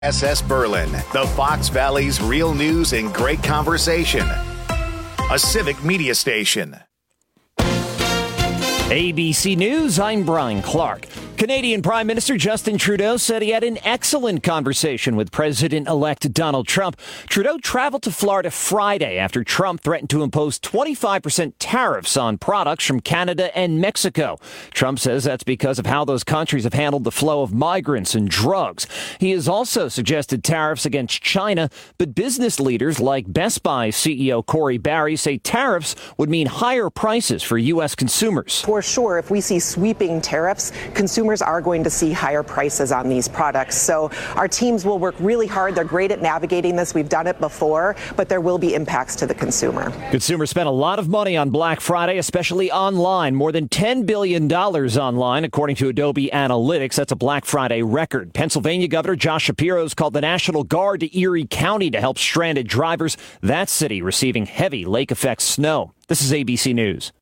SS Berlin, the Fox Valley's real news and great conversation. A civic media station. ABC News, I'm Brian Clark. Canadian Prime Minister Justin Trudeau said he had an excellent conversation with President-elect Donald Trump. Trudeau traveled to Florida Friday after Trump threatened to impose 25% tariffs on products from Canada and Mexico. Trump says that's because of how those countries have handled the flow of migrants and drugs. He has also suggested tariffs against China, but business leaders like Best Buy CEO Corey Barry say tariffs would mean higher prices for U.S. consumers. For sure, if we see sweeping tariffs, consumers are going to see higher prices on these products. So our teams will work really hard. They're great at navigating this. We've done it before, but there will be impacts to the consumer. Consumers spent a lot of money on Black Friday, especially online. More than $10 billion online, according to Adobe Analytics. That's a Black Friday record. Pennsylvania Governor Josh Shapiro has called the National Guard to Erie County to help stranded drivers. That city receiving heavy lake-effect snow. This is ABC News.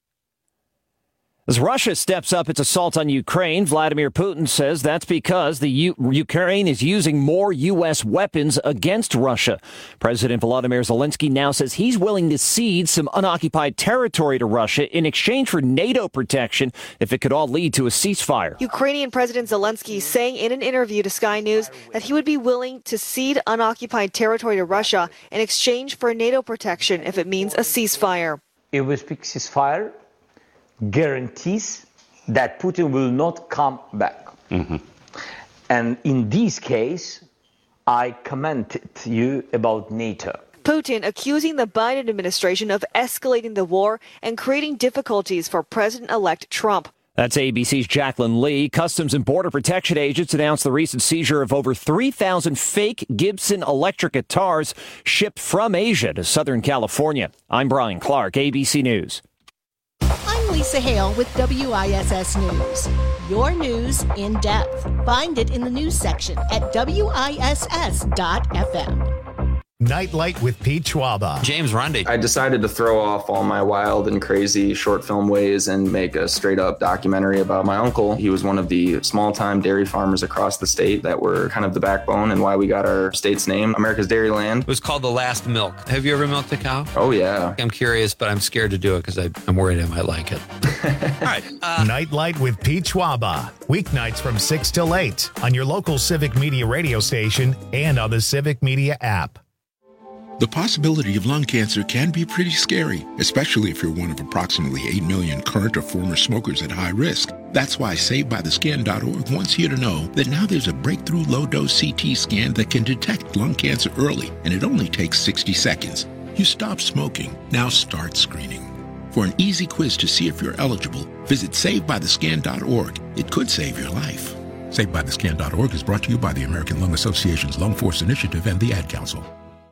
As Russia steps up its assault on Ukraine, Vladimir Putin says that's because the Ukraine is using more U.S. weapons against Russia. President Volodymyr Zelensky now says he's willing to cede some unoccupied territory to Russia in exchange for NATO protection if it could all lead to a ceasefire. Ukrainian President Zelensky saying in an interview to Sky News that he would be willing to cede unoccupied territory to Russia in exchange for NATO protection if it means a ceasefire. If we speak ceasefire, guarantees that Putin will not come back. And in this case, I commented you about NATO. Putin accusing the Biden administration of escalating the war and creating difficulties for President-elect Trump. That's ABC's Jacqueline Lee. Customs and Border Protection agents announced the recent seizure of over 3,000 fake Gibson electric guitars shipped from Asia to Southern California. I'm Brian Clark, ABC News. I'm Lisa Hale with WISS News. Your news in depth. Find it in the news section at WISS.FM. Nightlight with Pete Schwaba. James Rundy. I decided to throw off all my wild and crazy short film ways and make a straight up documentary about my uncle. He was one of the small time dairy farmers across the state that were kind of the backbone and why we got our state's name, America's Dairyland. It was called The Last Milk. Have you ever milked a cow? Oh, yeah. I'm curious, but I'm scared to do it because I'm worried I might like it. All right. Nightlight with Pete Schwaba. Weeknights from 6 till 8 on your local Civic Media radio station and on the Civic Media app. The possibility of lung cancer can be pretty scary, especially if you're one of approximately 8 million current or former smokers at high risk. That's why SaveByTheScan.org wants you to know that now there's a breakthrough low-dose CT scan that can detect lung cancer early, and it only takes 60 seconds. You stop smoking, now start screening. For an easy quiz to see if you're eligible, visit SaveByTheScan.org. It could save your life. SaveByTheScan.org is brought to you by the American Lung Association's Lung Force Initiative and the Ad Council.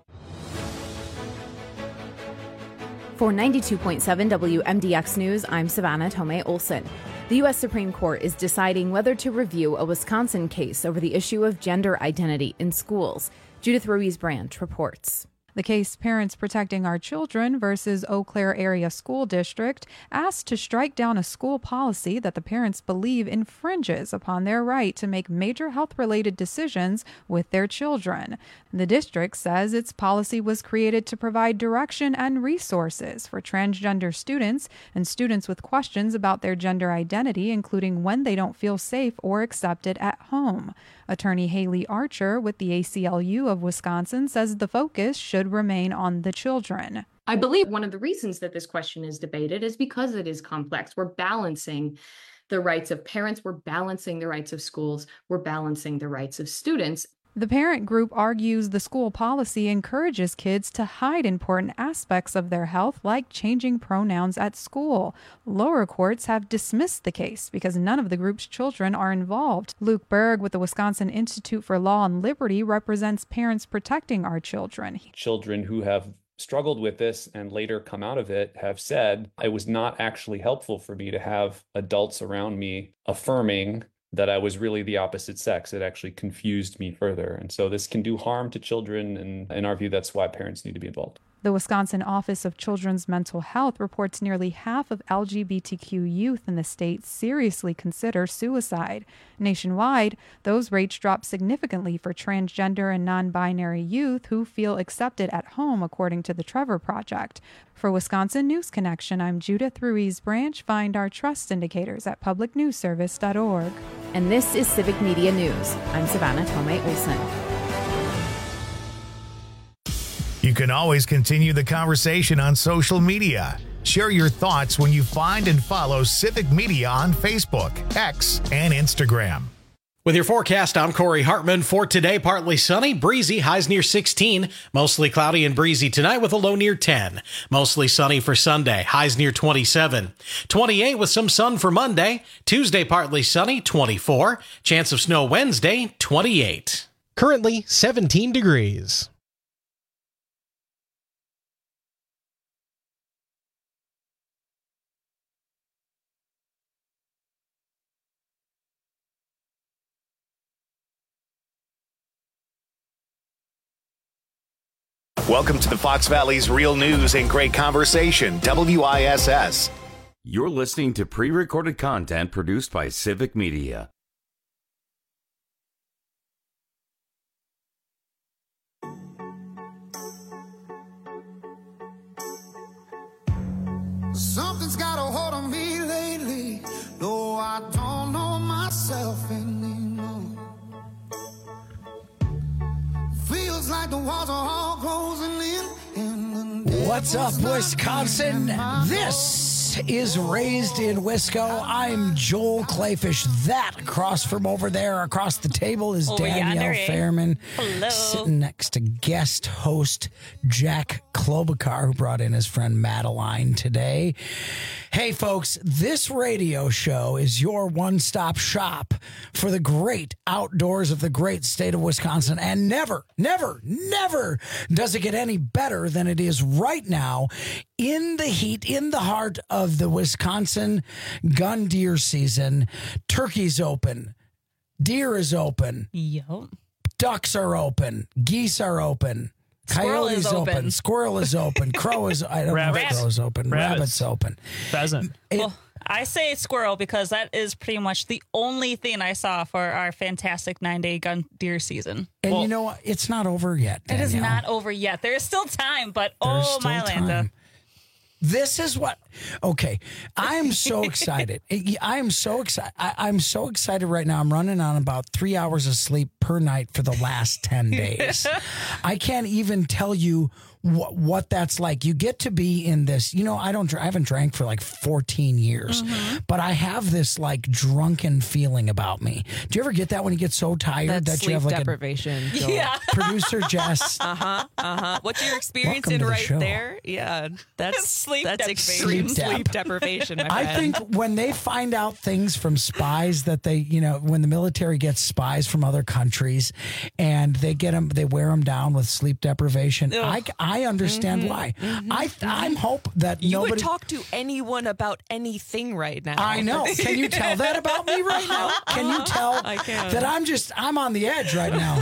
For 92.7 WMDX News, I'm Savannah Tomei Olson. The U.S. Supreme Court is deciding whether to review a Wisconsin case over the issue of gender identity in schools. Judith Ruiz-Branch reports. The case Parents Protecting Our Children versus Eau Claire Area School District asked to strike down a school policy that the parents believe infringes upon their right to make major health-related decisions with their children. The district says its policy was created to provide direction and resources for transgender students and students with questions about their gender identity, including when they don't feel safe or accepted at home. Attorney Haley Archer with the ACLU of Wisconsin says the focus should remain on the children. I believe one of the reasons that this question is debated is because it is complex. We're balancing the rights of parents, we're balancing the rights of schools, we're balancing the rights of students. The parent group argues the school policy encourages kids to hide important aspects of their health, like changing pronouns at school. Lower courts have dismissed the case because none of the group's children are involved. Luke Berg with the Wisconsin Institute for Law and Liberty represents Parents Protecting Our Children. Children who have struggled with this and later come out of it have said it was not actually helpful for me to have adults around me affirming that I was really the opposite sex. It actually confused me further. And so this can do harm to children. And in our view, that's why parents need to be involved. The Wisconsin Office of Children's Mental Health reports nearly half of LGBTQ youth in the state seriously consider suicide. Nationwide, those rates drop significantly for transgender and non-binary youth who feel accepted at home, according to the Trevor Project. For Wisconsin News Connection, I'm Judith Ruiz Branch. Find our trust indicators at publicnewsservice.org. And this is Civic Media News. I'm Savannah Tomei Olson. You can always continue the conversation on social media. Share your thoughts when you find and follow Civic Media on Facebook, X, and Instagram. With your forecast, I'm Corey Hartman. For today, partly sunny, breezy, highs near 16. Mostly cloudy and breezy tonight with a low near 10. Mostly sunny for Sunday, highs near 27. 28 with some sun for Monday. Tuesday, partly sunny, 24. Chance of snow Wednesday, 28. Currently 17 degrees. Welcome to the Fox Valley's Real News and Great Conversation, WISS. You're listening to pre-recorded content produced by Civic Media. Something's got a hold on me lately. No, I don't know myself anymore. Feels like the walls are all closing in. What's up, Wisconsin? This is Raised in Wisco. I'm Joel Clayfish. That across from over there, across the table, is Danielle Fairman. Hello. Sitting next to guest host Jack Klobuchar, who brought in his friend Madeline today. Hey, folks, this radio show is your one-stop shop for the great outdoors of the great state of Wisconsin. And never, never, never does it get any better than it is right now in the heat, in the heart of the Wisconsin gun deer season. Turkey's open. Deer is open. Yep. Ducks are open. Geese are open. Coyote's open. Squirrel is open. Crow is, I don't know if crow's open. Rabbit's open. Pheasant. Well, I say squirrel because that is pretty much the only thing I saw for our fantastic 9-day gun deer season. And you know what? It's not over yet, Danielle. It is not over yet. There is still time, but There's my Lanta. This is what, okay, I am so excited. I am so excited. I'm so excited right now. I'm running on about 3 hours of sleep per night for the last 10 days. I can't even tell you what that's like. You get to be in this, you know, I haven't drank for like 14 years, but I have this like drunken feeling about me. Do you ever get that when you get so tired that you have like deprivation? Producer Jess. What you're experiencing right there? Yeah, that's extreme sleep deprivation. My friend. I think when they find out things from spies that they, you know, when the military gets spies from other countries and they get them, they wear them down with sleep deprivation. I understand why. I'm hope that you nobody would talk to anyone about anything right now. I know. Can you tell that about me right now? Can you tell that I'm on the edge right now?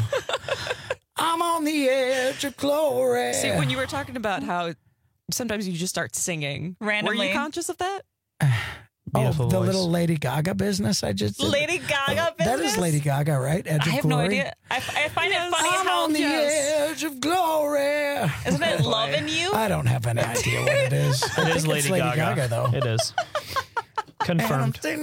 I'm on the edge of glory. See, when you were talking about how sometimes you just start singing randomly, were you conscious of that? Beautiful the voice. Little Lady Gaga business I just did. Lady Gaga business? That is Lady Gaga, right? Edge I of have Glory. no idea. I find it funny I'm how on the edge of glory. Isn't it Loving You? I don't have any idea what it is. It is Lady Gaga, though. It is. Confirmed. See,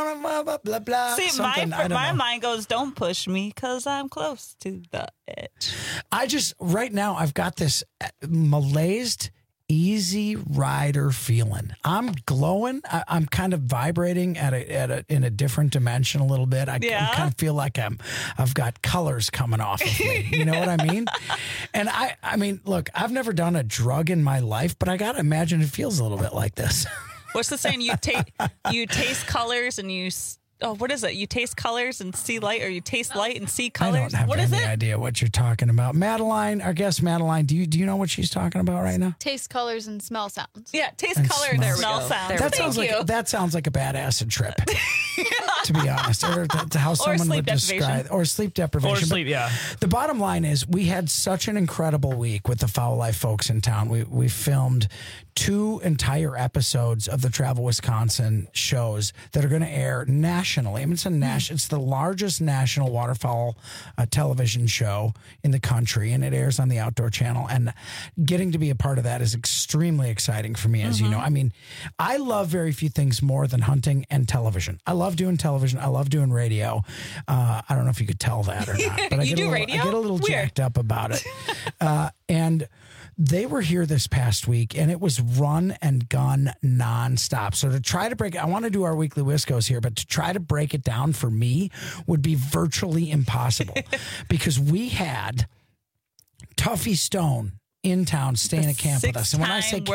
my mind goes, don't push me because I'm close to the edge. I just, right now, I've got this malaised, easy rider feeling. I'm glowing. I'm kind of vibrating in a different dimension a little bit. I kind of feel like I've got colors coming off of me. You know what I mean? And I mean, look, I've never done a drug in my life, but I got to imagine it feels a little bit like this. What's the saying? You taste colors and you what is it? You taste colors and see light, or you taste light and see I colors? don't have What is any it? idea what you're talking about. Madeline, our guest Madeline, do you know what she's talking about right now? Taste colors and smell sounds. Yeah, taste And color and smell. smell sounds. That sounds like a bad acid trip. To be honest, or to how someone sleep would describe, deprivation. or sleep deprivation. Or sleep, But yeah. The bottom line is, we had such an incredible week with the Foul Life folks in town. We filmed 2 entire episodes of the Travel Wisconsin shows that are going to air nationally. I mean, it's the largest national waterfowl television show in the country, and it airs on the Outdoor Channel. And getting to be a part of that is extremely exciting for me, as you know. I mean, I love very few things more than hunting and television. I love doing television. I love doing radio. I don't know if you could tell that or not, but I get a little jacked up about it. And they were here this past week, and it was run and gun nonstop. So to try to break it, I want to do our weekly Wiscos here, but to try to break it down for me would be virtually impossible because we had Tuffy Stone in town staying at camp with us. And when I say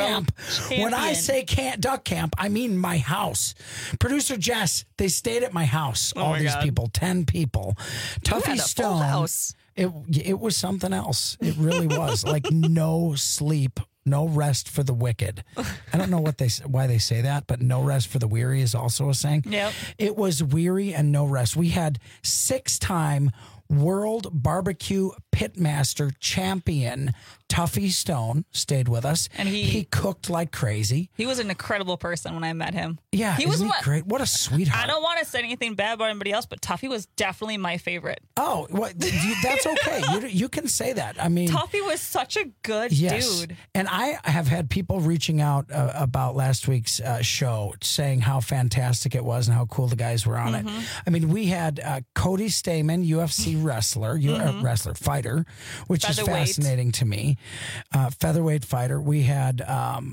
duck camp, I mean my house. Producer Jess, they stayed at my house. All these people, 10 people. Tuffy Stone. It was something else. It really was. Like no sleep, no rest for the wicked. I don't know why they say that, but no rest for the weary is also a saying. Yep. It was weary and no rest. We had 6-time World Barbecue Pitmaster champion Tuffy Stone stayed with us, and he cooked like crazy. He was an incredible person when I met him. Yeah, isn't he great? What a sweetheart. I don't want to say anything bad about anybody else, but Tuffy was definitely my favorite. Oh, that's okay. You can say that. I mean, Tuffy was such a good dude. And I have had people reaching out about last week's show, saying how fantastic it was and how cool the guys were on it. I mean, we had Cody Stamen, UFC fighter, which is fascinating to me. Featherweight fighter. We had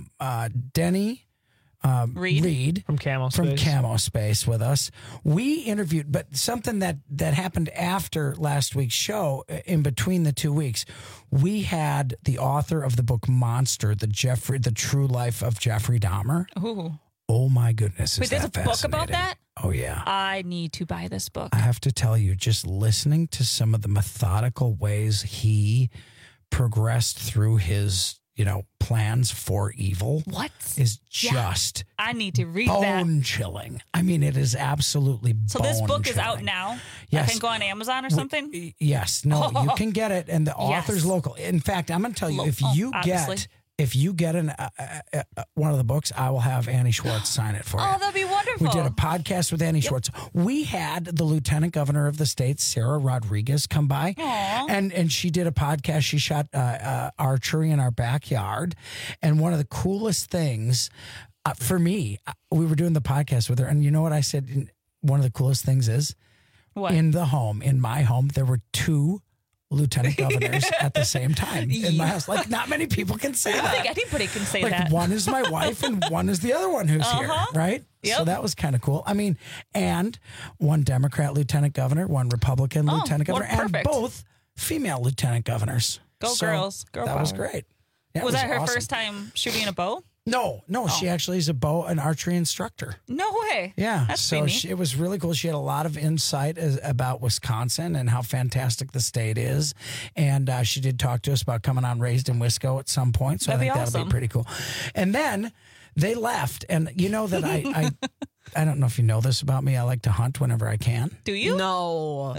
Denny Reed from Camo Space with us. We interviewed, but something that happened after last week's show, in between the 2 weeks, we had the author of the book Monster, the True Life of Jeffrey Dahmer. Ooh. Oh my goodness! Wait, there's a book about that? Oh yeah. I need to buy this book. I have to tell you, just listening to some of the methodical ways he progressed through his, plans for evil. What? Is just I need to read bone chilling. I mean, it is absolutely So this book is out now? Yes. I can go on Amazon or something? Yes. No, you can get it, and the author's local. In fact, I'm going to tell you, if you get one of the books, I will have Annie Schwartz sign it for you. Oh, that'd be wonderful. We did a podcast with Annie Schwartz. We had the Lieutenant Governor of the state, Sarah Rodriguez, come by. And she did a podcast. She shot archery in our backyard. And one of the coolest things for me, we were doing the podcast with her. And you know what I said? One of the coolest things is in my home, there were 2 lieutenant governors at the same time in my house. Like, not many people can say that. I don't think anybody can say like, that. One is my wife and one is the other one who's here, right? Yep. So that was kind of cool. I mean, and one Democrat lieutenant governor, one Republican lieutenant governor, and both female lieutenant governors. Go girls. Girl that power. was great. Yeah, was that her awesome. first time shooting a bow? No, she actually is an archery instructor. No way. Yeah. That's so it was really cool. She had a lot of insight about Wisconsin and how fantastic the state is. And she did talk to us about coming on Raised in Wisco at some point. So I think that'll be pretty cool. And then they left. And you know that I don't know if you know this about me. I like to hunt whenever I can. Do you? No.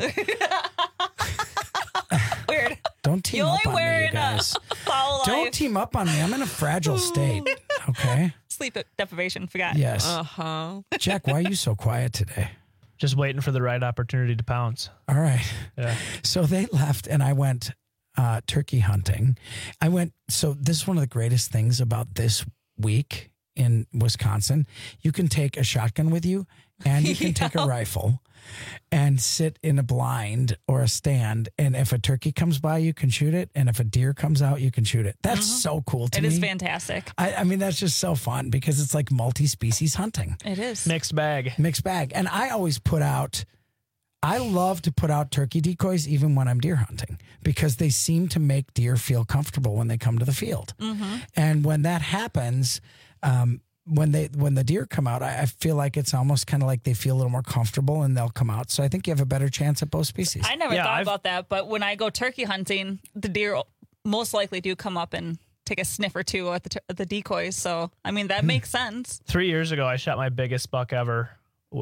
Weird. Don't team up on me, you guys. Don't team up on me. I'm in a fragile state. Okay. Sleep deprivation. Forgot. Yes. Jack, why are you so quiet today? Just waiting for the right opportunity to pounce. All right. Yeah. So they left, and I went turkey hunting. So this is one of the greatest things about this week in Wisconsin. You can take a shotgun with you, and you can take a rifle and sit in a blind or a stand. And if a turkey comes by, you can shoot it. And if a deer comes out, you can shoot it. That's so cool to me. It is fantastic. I mean, that's just so fun because it's like multi-species hunting. It is. Mixed bag. And I always I love to put out turkey decoys even when I'm deer hunting because they seem to make deer feel comfortable when they come to the field. And when that happens, when the deer come out, I feel like it's almost kind of like they feel a little more comfortable and they'll come out. So I think you have a better chance at both species. I never thought about that, but when I go turkey hunting, the deer most likely do come up and take a sniff or two at the decoys. So, I mean, that makes sense. 3 years ago, I shot my biggest buck ever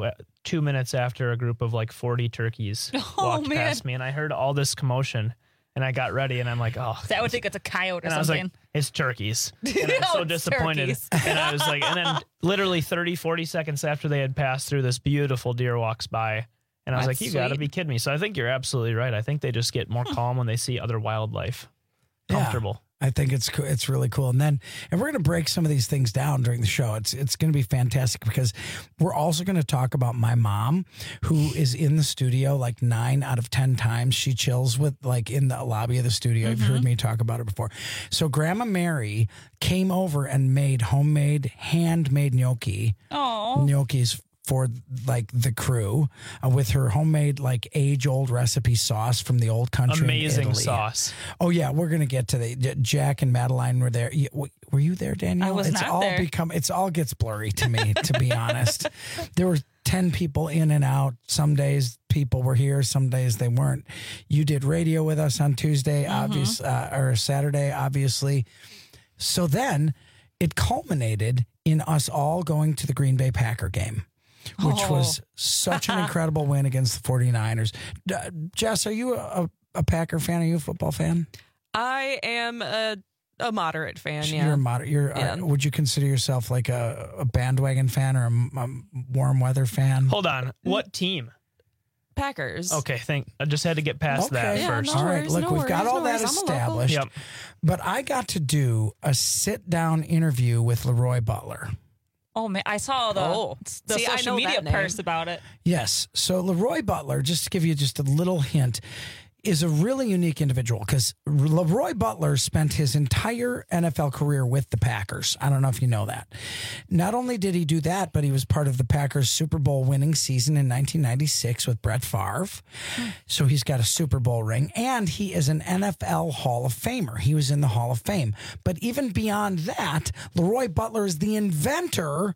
2 minutes after a group of like 40 turkeys walked past me, and I heard all this commotion. And I got ready, and I'm like, oh. I would think it's a coyote or something. I was like, it's turkeys. And I'm so disappointed. And I was like, and then literally 30, 40 seconds after they had passed through, this beautiful deer walks by. And I was like, you got to be kidding me. So I think you're absolutely right. I think they just get more calm when they see other wildlife. Comfortable. I think it's cool. It's really cool. And we're going to break some of these things down during the show. It's going to be fantastic because we're also going to talk about my mom, who is in the studio like 9 out of 10 times. She chills with like in the lobby of the studio. You've heard me talk about it before. So Grandma Mary came over and made handmade gnocchi. Oh, gnocchis for like the crew with her homemade like age-old recipe sauce from the old country. Amazing in Italy. Sauce. Oh yeah, we're gonna get to the Jack and Madeline were there. Were you there, Danielle? I was not there. It's all gets blurry to me, to be honest. There were 10 people in and out. Some days people were here, some days they weren't. You did radio with us on Tuesday, or Saturday, obviously. So then it culminated in us all going to the Green Bay Packer game, which was such an incredible win against the 49ers. Jess, are you a Packer fan? Are you a football fan? I am a moderate fan, You're a moderate. Would you consider yourself like a bandwagon fan or a warm weather fan? Hold on. What team? Packers. Okay, I just had to get past that first. All right, look, we've got all that established. Yep. But I got to do a sit-down interview with Leroy Butler. Oh, man, I saw the social media post about it. Yes. So Leroy Butler, just to give you just a little hint, is a really unique individual because Leroy Butler spent his entire NFL career with the Packers. I don't know if you know that. Not only did he do that, but he was part of the Packers Super Bowl winning season in 1996 with Brett Favre. So he's got a Super Bowl ring, and he is an NFL Hall of Famer. He was in the Hall of Fame. But even beyond that, Leroy Butler is the inventor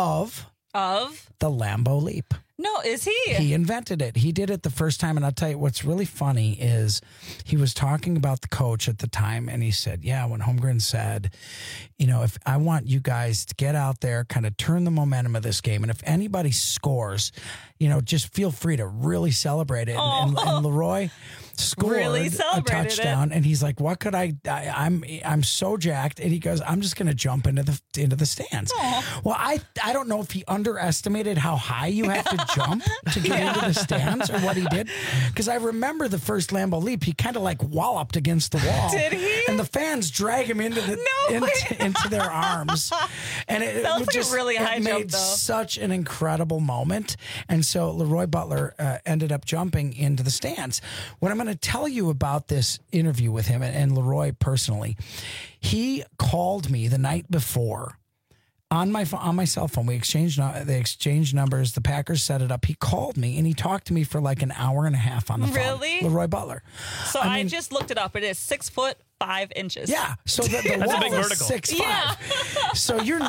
of the Lambeau Leap. No, is he? He invented it. He did it the first time. And I'll tell you what's really funny is he was talking about the coach at the time. And he said, when Holmgren said, if I want you guys to get out there, kind of turn the momentum of this game. And if anybody scores, just feel free to really celebrate it. And Leroy scored a touchdown. And he's like, what could I'm so jacked. And he goes, I'm just going to jump into the stands. Well, I don't know if he underestimated how high you have to jump to get into the stands or what he did. Because I remember the first Lambeau Leap, he kind of like walloped against the wall. Did he? And the fans drag him into their arms. And it was just really high made jump, though. Such an incredible moment. And so Leroy Butler ended up jumping into the stands. What I'm going to tell you about this interview with him and Leroy personally, he called me the night before on my cell phone. They exchanged numbers. The Packers set it up. He called me and he talked to me for like an hour and a half on the phone. Really? Leroy Butler. So I just looked it up. It is 6'5". Yeah. So the That's wall a big is vertical. 6'5". Yeah. So you're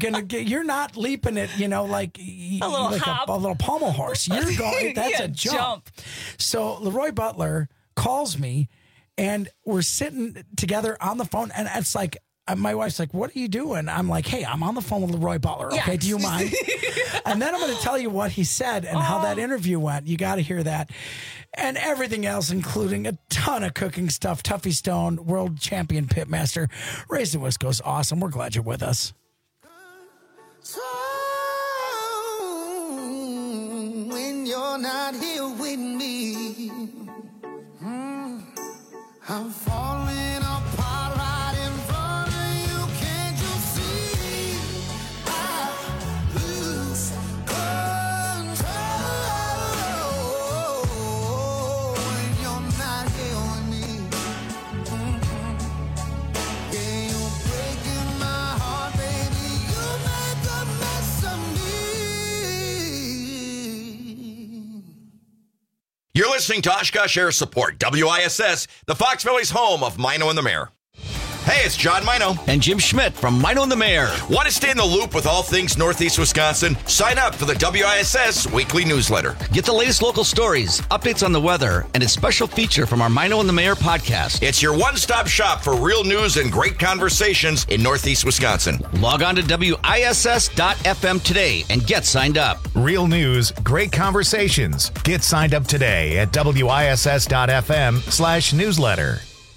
not leaping it, like a little hop. a little pommel horse. You're going. That's a jump. So Leroy Butler calls me, and we're sitting together on the phone, and it's like. My wife's like, what are you doing? I'm like, hey, I'm on the phone with Leroy Butler. Okay, do you mind? And then I'm going to tell you what he said and how that interview went. You got to hear that. And everything else, including a ton of cooking stuff. Tuffy Stone, world champion pitmaster. Raised in Wisco's awesome. We're glad you're with us. So when you're not here with me, I'm falling apart right in front of you. Can't you see? I lose control when you're not here with me. Yeah, you're breaking my heart, baby. You make a mess of me. You're listening to Oshkosh Air Support, WISS, the Fox Valley's home of Mino and the Mayor. Hey, it's John Mino. And Jim Schmidt from Mino and the Mayor. Want to stay in the loop with all things Northeast Wisconsin? Sign up for the WISS weekly newsletter. Get the latest local stories, updates on the weather, and a special feature from our Mino and the Mayor podcast. It's your one-stop shop for real news and great conversations in Northeast Wisconsin. Log on to WISS.FM today and get signed up. Real news, great conversations. Get signed up today at WISS.FM/newsletter.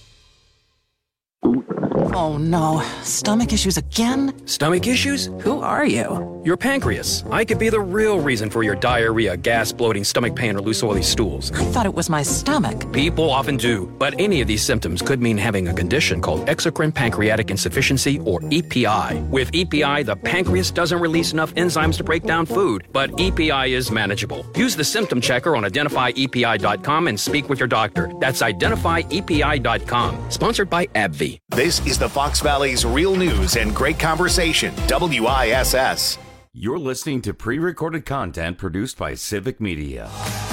Oh no, stomach issues again? Stomach issues? Who are you? Your pancreas. I could be the real reason for your diarrhea, gas, bloating, stomach pain, or loose oily stools. I thought it was my stomach. People often do, but any of these symptoms could mean having a condition called exocrine pancreatic insufficiency, or EPI. With EPI, the pancreas doesn't release enough enzymes to break down food, but EPI is manageable. Use the symptom checker on identifyepi.com and speak with your doctor. That's identifyepi.com. Sponsored by AbbVie. This is the Fox Valley's real news and great conversation, WISS. You're listening to pre-recorded content produced by Civic Media.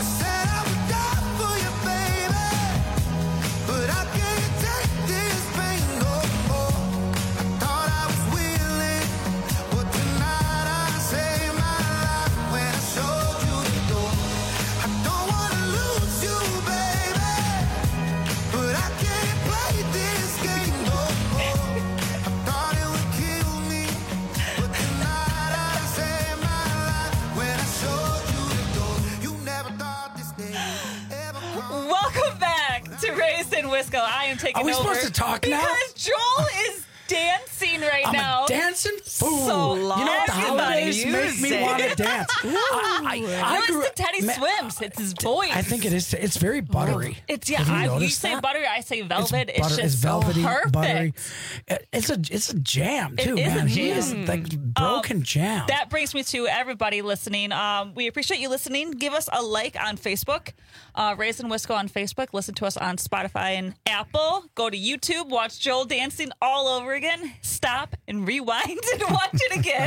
Wisco, I am taking over. Are we supposed to talk now? Because Joel is dancing right now. Dancing fool. So you know what the holidays make me want to dance. I grew up, Teddy Swims. It's his voice. I think it is. It's very buttery. It's you say buttery, I say velvet. It's just velvety, so perfect. Buttery. It's a jam too, man. He is like broken jam. That brings me to everybody listening. We appreciate you listening. Give us a like on Facebook. Raised in Wisco on Facebook. Listen to us on Spotify and Apple. Go to YouTube. Watch Joel dancing all over again. Stop and rewind and watch it again.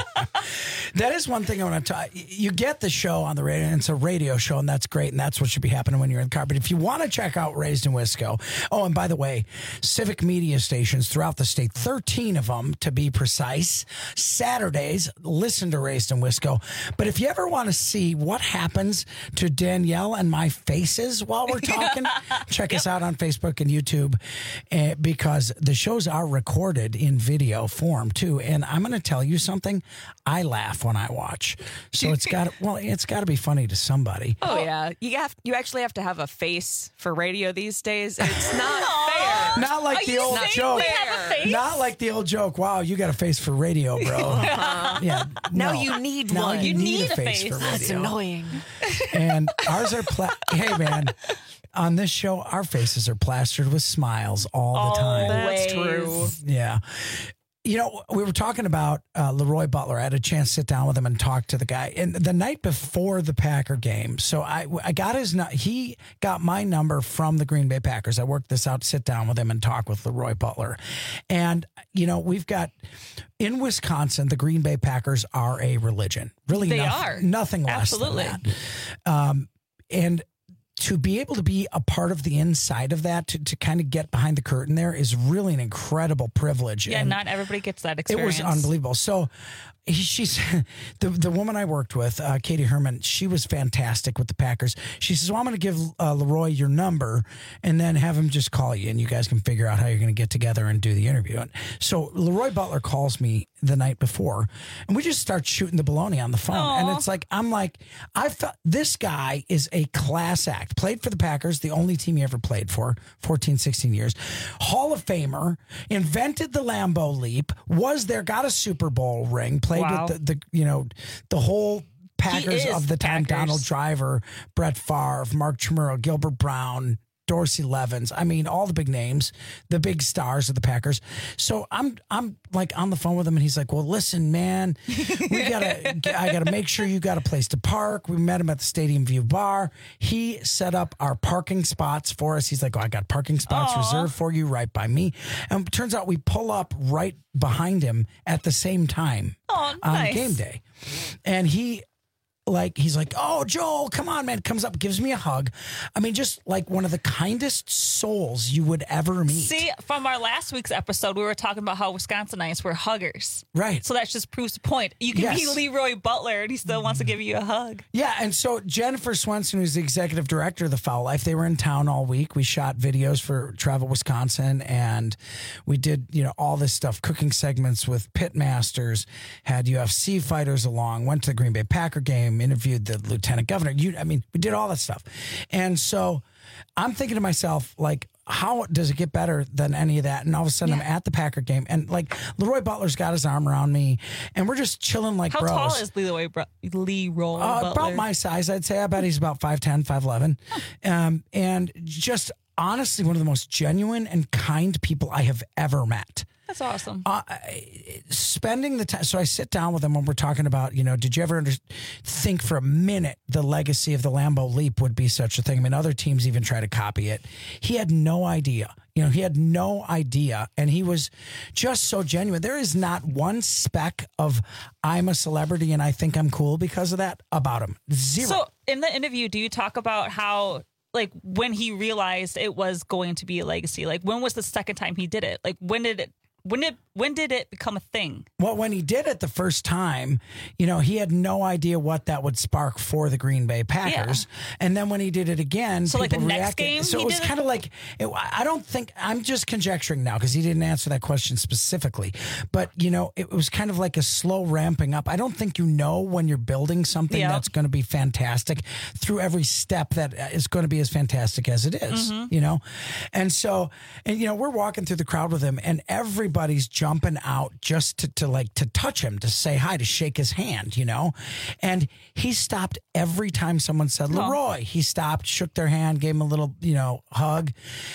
That is one thing I want to talk. You get the show on the radio, and it's a radio show, and that's great, and that's what should be happening when you're in the car. But if you want to check out Raised in Wisco, oh, and by the way, Civic Media stations throughout the state, 13 of them to be precise, Saturdays, listen to Raised in Wisco. But if you ever want to see what happens to Danielle and my faces while we're talking, check us out on Facebook and YouTube, because the shows are recorded in video form too. And I'm going to tell you something. I laugh when I watch, so it's got to be funny to somebody. Oh yeah, you actually have to have a face for radio these days. It's not fair. Not like the old joke. Not like the old joke. Wow, you got a face for radio, bro. Yeah. Now you need one. You need a face for radio. That's annoying. And ours are hey man. On this show, our faces are plastered with smiles all the time. That's true. Yeah. You know, we were talking about Leroy Butler. I had a chance to sit down with him and talk to the guy. And the night before the Packer game, so I got he got my number from the Green Bay Packers. I worked this out to sit down with him and talk with Leroy Butler. And, you know, we've got, in Wisconsin, the Green Bay Packers are a religion. Really, they are. Nothing less than that. And to be able to be a part of the inside of that, to kind of get behind the curtain there is really an incredible privilege. Yeah, and not everybody gets that experience. It was unbelievable. So she's the woman I worked with, Katie Herman, she was fantastic with the Packers. She says, well, I'm going to give Leroy your number and then have him just call you and you guys can figure out how you're going to get together and do the interview. And so Leroy Butler calls me the night before and we just start shooting the baloney on the phone. Aww. And it's like, I thought this guy is a class act. Played for the Packers, the only team he ever played for, 14, 16 years. Hall of Famer, invented the Lambeau Leap, was there, got a Super Bowl ring, played with the whole Packers of the time, Donald Driver, Brett Favre, Mark Chmuro, Gilbert Brown, Dorsey Levens. I mean, all the big names, the big stars of the Packers. So I'm like on the phone with him and he's like, well, listen, man, I gotta make sure you got a place to park. We met him at the Stadium View Bar. He set up our parking spots for us. He's like, oh, I got parking spots reserved for you right by me. And it turns out we pull up right behind him at the same time on game day. And he like, he's like, oh, Joel, come on, man. Comes up, gives me a hug. I mean, just like one of the kindest souls you would ever meet. See, from our last week's episode, we were talking about how Wisconsinites were huggers. Right. So that just proves the point. You can be Leroy Butler and he still wants to give you a hug. Yeah, and so Jennifer Swenson, who's the executive director of The Foul Life, they were in town all week. We shot videos for Travel Wisconsin, and we did, all this stuff, cooking segments with pit masters, had UFC fighters along, went to the Green Bay Packer game, interviewed the lieutenant governor. We did all that stuff. And so I'm thinking to myself, like, how does it get better than any of that? And all of a sudden I'm at the Packer game, and like Leroy Butler's got his arm around me, and we're just chilling like bros. How tall is Leroy Butler? About my size, I'd say. I bet he's about 5'10", 5'11". And just honestly, one of the most genuine and kind people I have ever met. That's awesome. Spending the time. So I sit down with him when we're talking about, did you ever think for a minute the legacy of the Lambeau Leap would be such a thing? I mean, other teams even try to copy it. He had no idea. He had no idea. And he was just so genuine. There is not one speck of I'm a celebrity and I think I'm cool because of that about him. Zero. So in the interview, do you talk about how, like, when he realized it was going to be a legacy? Like, when was the second time he did it? Like, when did it become a thing? Well, when he did it the first time, he had no idea what that would spark for the Green Bay Packers. Yeah. And then when he did it again, so like the reacted. next game, so it was kind of like, I don't think, I'm just conjecturing now because he didn't answer that question specifically. But, it was kind of like a slow ramping up. I don't think when you're building something that's going to be fantastic through every step that is going to be as fantastic as it is, And so, we're walking through the crowd with him, and everybody's jumping out just to touch him, to say hi, to shake his hand, and he stopped every time someone said Leroy. He stopped, shook their hand, gave him a little, hug.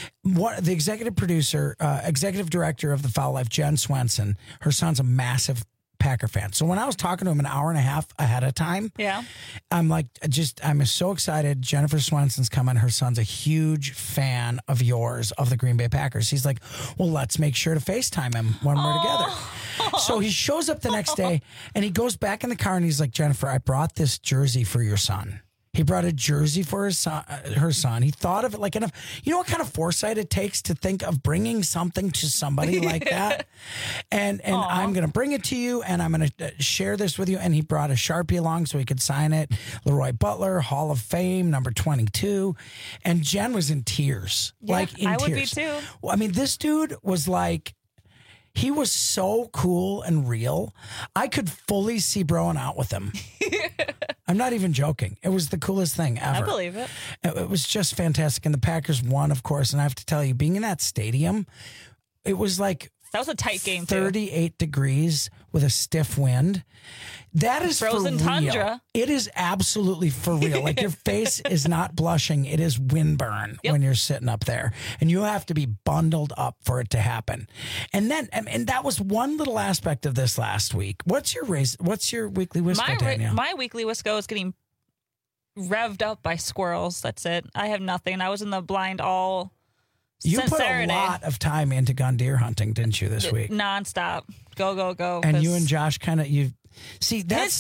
The executive producer, executive director of The Foul Life, Jen Swenson, her son's a massive Packer fan. So when I was talking to him an hour and a half ahead of time, I'm like, I'm so excited. Jennifer Swenson's coming. Her son's a huge fan of yours, of the Green Bay Packers. He's like, well, let's make sure to FaceTime him when we're together. So he shows up the next day and he goes back in the car and he's like, Jennifer, I brought this jersey for your son. He brought a jersey for his son, her son. He thought of it like enough. You know what kind of foresight it takes to think of bringing something to somebody like that? And I'm going to bring it to you, and I'm going to share this with you. And he brought a Sharpie along so he could sign it. Leroy Butler, Hall of Fame, number 22. And Jen was in tears. Yeah, like in I tears. would be too. Well, I mean, this dude was like, he was so cool and real. I could fully see broing out with him. I'm not even joking. It was the coolest thing ever. I believe it. It was just fantastic. And the Packers won, of course. And I have to tell you, being in that stadium, it was like that was a tight game, 38 degrees with a stiff wind. That is frozen for real. tundra. It is absolutely for real. Like, your face is not blushing. It is windburn when you're sitting up there, and you have to be bundled up for it to happen. And then, and that was one little aspect of this last week. What's your weekly Wisco, Danielle? My weekly Wisco is getting revved up by squirrels. That's it. I have nothing. I was in the blind all You since put Saturday. a lot of time into gun deer hunting, didn't you, this week? Nonstop. Go, go, go. And you and Josh kind of, see, that's...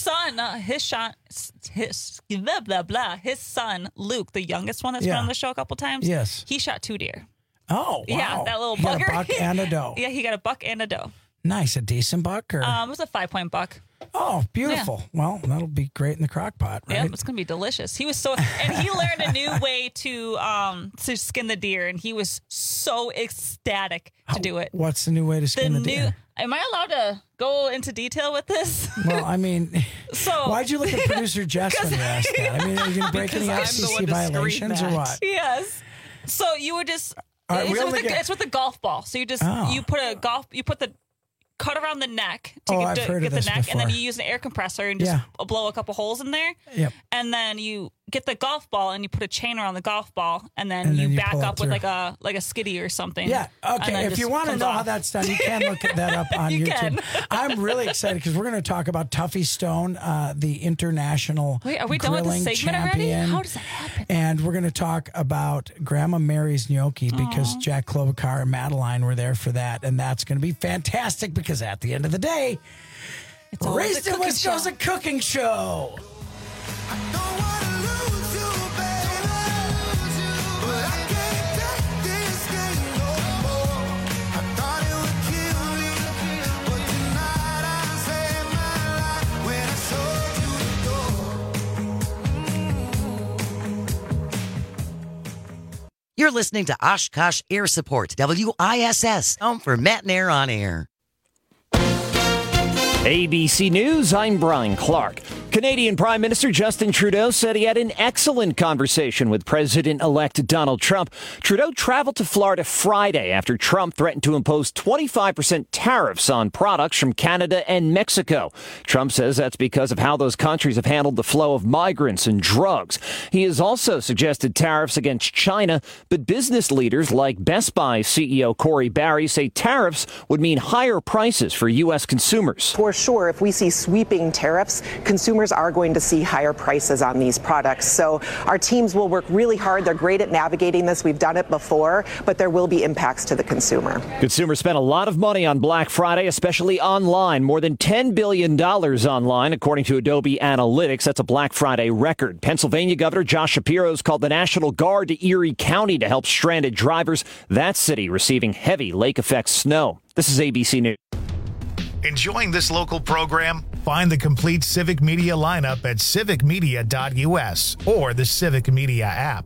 Blah, blah, blah. His son, Luke, the youngest one that's been on the show a couple times. Yes. He shot 2 deer. Oh, wow. Yeah, that little He got bugger. a buck and a doe. Yeah, he got a buck and a doe. Nice. A decent buck? Or? It was a 5-point buck. Oh, beautiful. Yeah. Well, that'll be great in the crock pot, right? Yeah, it's going to be delicious. He was so... And he learned a new way to skin the deer, and he was so ecstatic to do it. What's the new way to skin the deer? Am I allowed to go into detail with this? Well, I mean, so why'd you look at producer Jess when you asked that? I mean, are you going to break any FCC violations or what? Yes. So you would just... It's with a golf ball. So you just you put the cut around the neck to get the neck, before. and then you use an air compressor and just blow a couple holes in there. Yep. And then you get the golf ball and you put a chain around the golf ball, and then you back up with like a skiddy or something. Yeah. Okay. If you want to know how that's done, you can look that up on YouTube. I'm really excited because we're going to talk about Tuffy Stone, the international are we done with the segment champion. Already? How does that happen? And we're going to talk about Grandma Mary's gnocchi because Jack Klobuchar and Madeline were there for that, and that's going to be fantastic because at the end of the day, Raised in Wisco's a cooking show. You're listening to Oshkosh Air Support, WISS, home for Matt and Air on Air. ABC News, I'm Brian Clark. Canadian Prime Minister Justin Trudeau said he had an excellent conversation with President-elect Donald Trump. Trudeau traveled to Florida Friday after Trump threatened to impose 25% tariffs on products from Canada and Mexico. Trump says that's because of how those countries have handled the flow of migrants and drugs. He has also suggested tariffs against China, but business leaders like Best Buy CEO Corey Barry say tariffs would mean higher prices for U.S. consumers. For sure, if we see sweeping tariffs, consumers are going to see higher prices on these products. So our teams will work really hard. They're great at navigating this. We've done it before, but there will be impacts to the consumer. Consumers spent a lot of money on Black Friday, especially online. More than $10 billion online, according to Adobe Analytics. That's a Black Friday record. Pennsylvania Governor Josh Shapiro has called the National Guard to Erie County to help stranded drivers. That city receiving heavy lake-effect snow. This is ABC News. Enjoying this local program? Find the complete Civic Media lineup at civicmedia.us or the Civic Media app.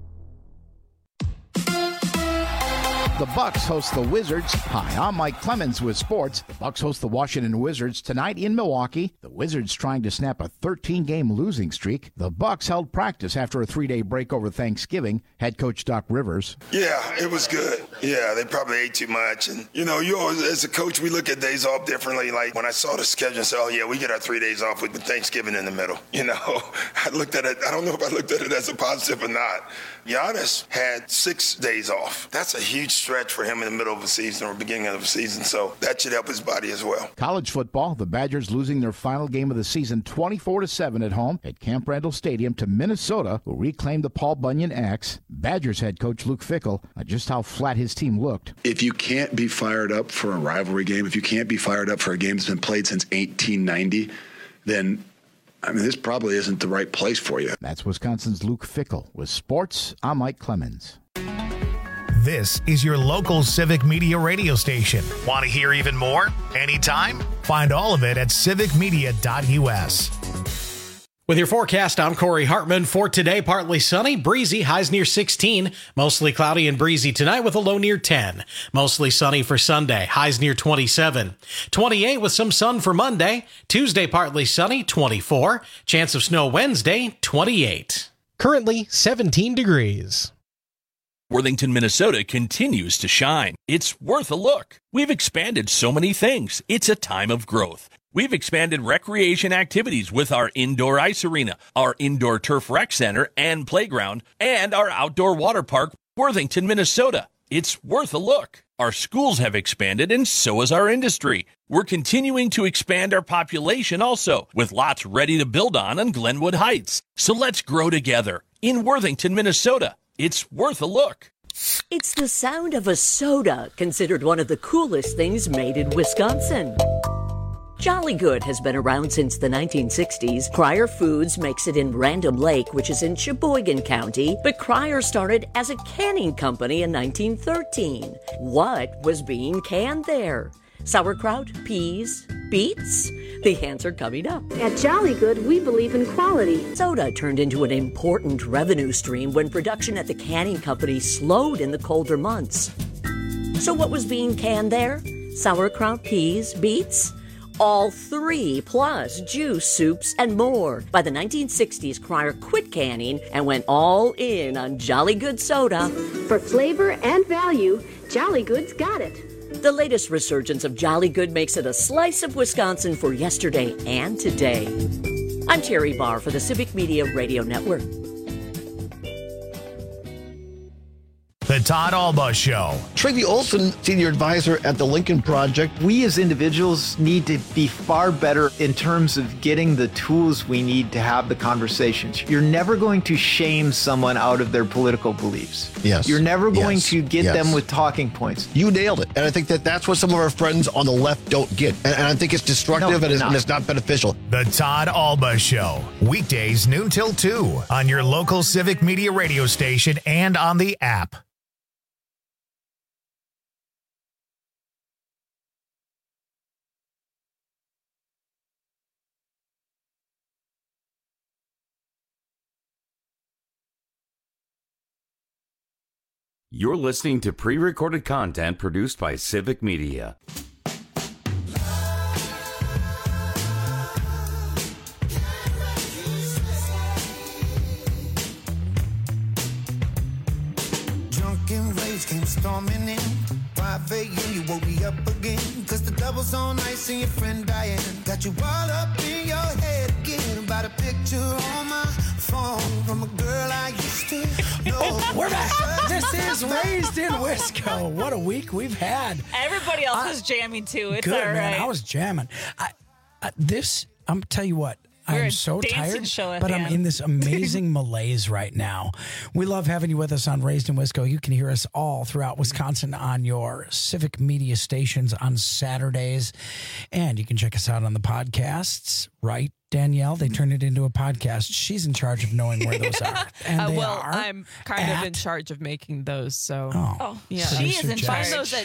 The Bucks host the Wizards. Hi, I'm Mike Clemens with sports. The Bucks host the Washington Wizards tonight in Milwaukee. The Wizards trying to snap a 13-game losing streak. The Bucks held practice after a 3-day break over Thanksgiving. Head coach Doc Rivers. Yeah, it was good. Yeah, they probably ate too much. And, you always, as a coach, we look at days off differently. Like when I saw the schedule and said, oh, yeah, we get our 3 days off with Thanksgiving in the middle. I looked at it. I don't know if I looked at it as a positive or not. Giannis had 6 days off. That's a huge stretch for him in the middle of a season or beginning of a season, so that should help his body as well. College football, the Badgers losing their final game of the season 24-7 at home at Camp Randall Stadium to Minnesota, who reclaimed the Paul Bunyan X. Badgers head coach Luke Fickell, just how flat his team looked. If you can't be fired up for a rivalry game, if you can't be fired up for a game that's been played since 1890, then this probably isn't the right place for you. That's Wisconsin's Luke Fickell. With sports, I'm Mike Clemens. This is your local Civic Media radio station. Want to hear even more? Anytime? Find all of it at civicmedia.us. With your forecast, I'm Corey Hartman. For today, partly sunny, breezy, highs near 16. Mostly cloudy and breezy tonight with a low near 10. Mostly sunny for Sunday, highs near 27. 28 with some sun for Monday. Tuesday, partly sunny, 24. Chance of snow Wednesday, 28. Currently 17 degrees. Worthington, Minnesota continues to shine. It's worth a look. We've expanded so many things. It's a time of growth. We've expanded recreation activities with our indoor ice arena, our indoor turf rec center and playground, and our outdoor water park, Worthington, Minnesota. It's worth a look. Our schools have expanded, and so has our industry. We're continuing to expand our population also, with lots ready to build on Glenwood Heights. So let's grow together in Worthington, Minnesota. It's worth a look. It's the sound of a soda, considered one of the coolest things made in Wisconsin. Jolly Good has been around since the 1960s. Cryer Foods makes it in Random Lake, which is in Sheboygan County, but Cryer started as a canning company in 1913. What was being canned there? Sauerkraut, peas, beets? The answer coming up. At Jolly Good, we believe in quality. Soda turned into an important revenue stream when production at the canning company slowed in the colder months. So what was being canned there? Sauerkraut, peas, beets? All three, plus juice, soups, and more. By the 1960s, Cryer quit canning and went all in on Jolly Good soda. For flavor and value, Jolly Good's got it. The latest resurgence of Jolly Good makes it a slice of Wisconsin for yesterday and today. I'm Terry Barr for the Civic Media Radio Network. The Todd Alba Show. Tracy Olson, Senior Advisor at the Lincoln Project. We as individuals need to be far better in terms of getting the tools we need to have the conversations. You're never going to shame someone out of their political beliefs. Yes. You're never going to get them with talking points. You nailed it. And I think that's what some of our friends on the left don't get. And I think it's destructive and it's not beneficial. The Todd Alba Show. Weekdays noon till 2 on your local Civic Media radio station and on the app. You're listening to pre-recorded content produced by Civic Media. Drunken rage came storming in. 5 a.m. you woke me up again. Cause the double's on ice and your friend Diane got you all up in your head again. About a picture on my phone from a girl I used to know. We're back. This is Raised in Wisco. What a week we've had. Everybody else was jamming too. It's good, all right. Man, I was jamming. I'm tell you what. We're I'm so tired, but I'm end. in this amazing malaise right now. We love having you with us on Raised in Wisco. You can hear us all throughout Wisconsin on your Civic Media stations on Saturdays. And you can check us out on the podcasts, right, Danielle? They turned it into a podcast. She's in charge of knowing where those are. And they are I'm kind of in charge of making those. So, yeah. She is in charge. Find those at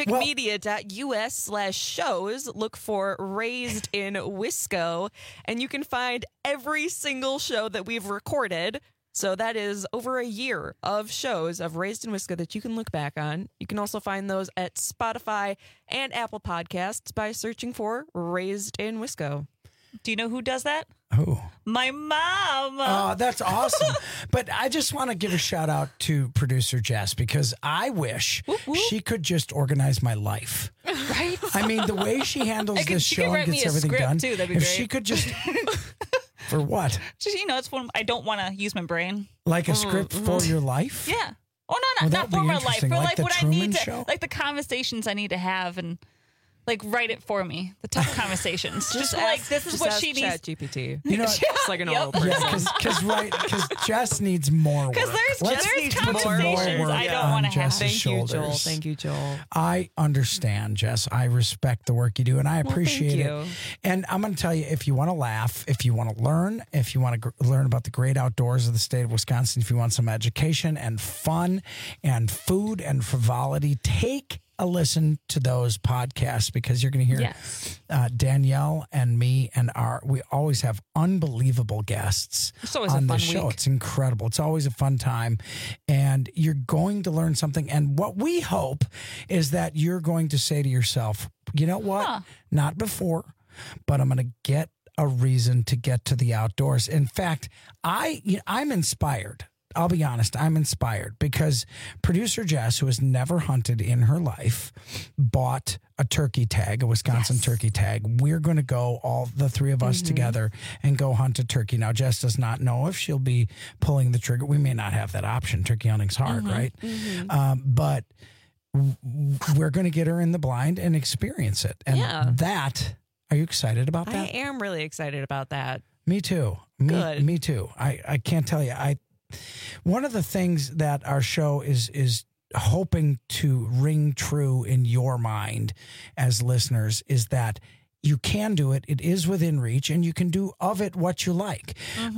civicmedia.us/shows. Look for Raised in Wisco, and you can find every single show that we've recorded. So that is over a year of shows of Raised in Wisco that you can look back on. You can also find those at Spotify and Apple Podcasts by searching for Raised in Wisco. Do you know who does that? Who? My mom. Oh, that's awesome. But I just want to give a shout out to producer Jess because I wish she could just organize my life. Right? I mean, the way she handles this show and gets everything done. Too, that'd be if great. she could just... For what? Just, it's when I don't want to use my brain. Like a script for your life? Yeah. Oh, no, not for my life. For like the what Truman I need to, Show? like the conversations I need to have and write it for me. The tough conversations. just like, this is what she needs. ChatGPT. You know, it's like an old person. Yeah, because Jess needs more work. Because there's conversations I don't want to have. Thank you, Joel. I understand, Jess. I respect the work you do, and I appreciate it. And I'm going to tell you, if you want to laugh, if you want to learn, if you want to learn about the great outdoors of the state of Wisconsin, if you want some education and fun and food and frivolity, take a listen to those podcasts because you're going to hear Danielle and me and we always have unbelievable guests on the show. It's incredible. It's always a fun time and you're going to learn something. And what we hope is that you're going to say to yourself, you know what? Not before, but I'm going to get a reason to get to the outdoors. In fact, I'm inspired. I'll be honest, I'm inspired because producer Jess, who has never hunted in her life, bought a turkey tag, a Wisconsin turkey tag. We're going to go, all the three of us together, and go hunt a turkey. Now, Jess does not know if she'll be pulling the trigger. We may not have that option. Turkey hunting's hard, right? But we're going to get her in the blind and experience it. And are you excited about that? I am really excited about that. Me too. Me too. I can't tell you. One of the things that our show is hoping to ring true in your mind as listeners is that you can do it. It is within reach, and you can do of it what you like.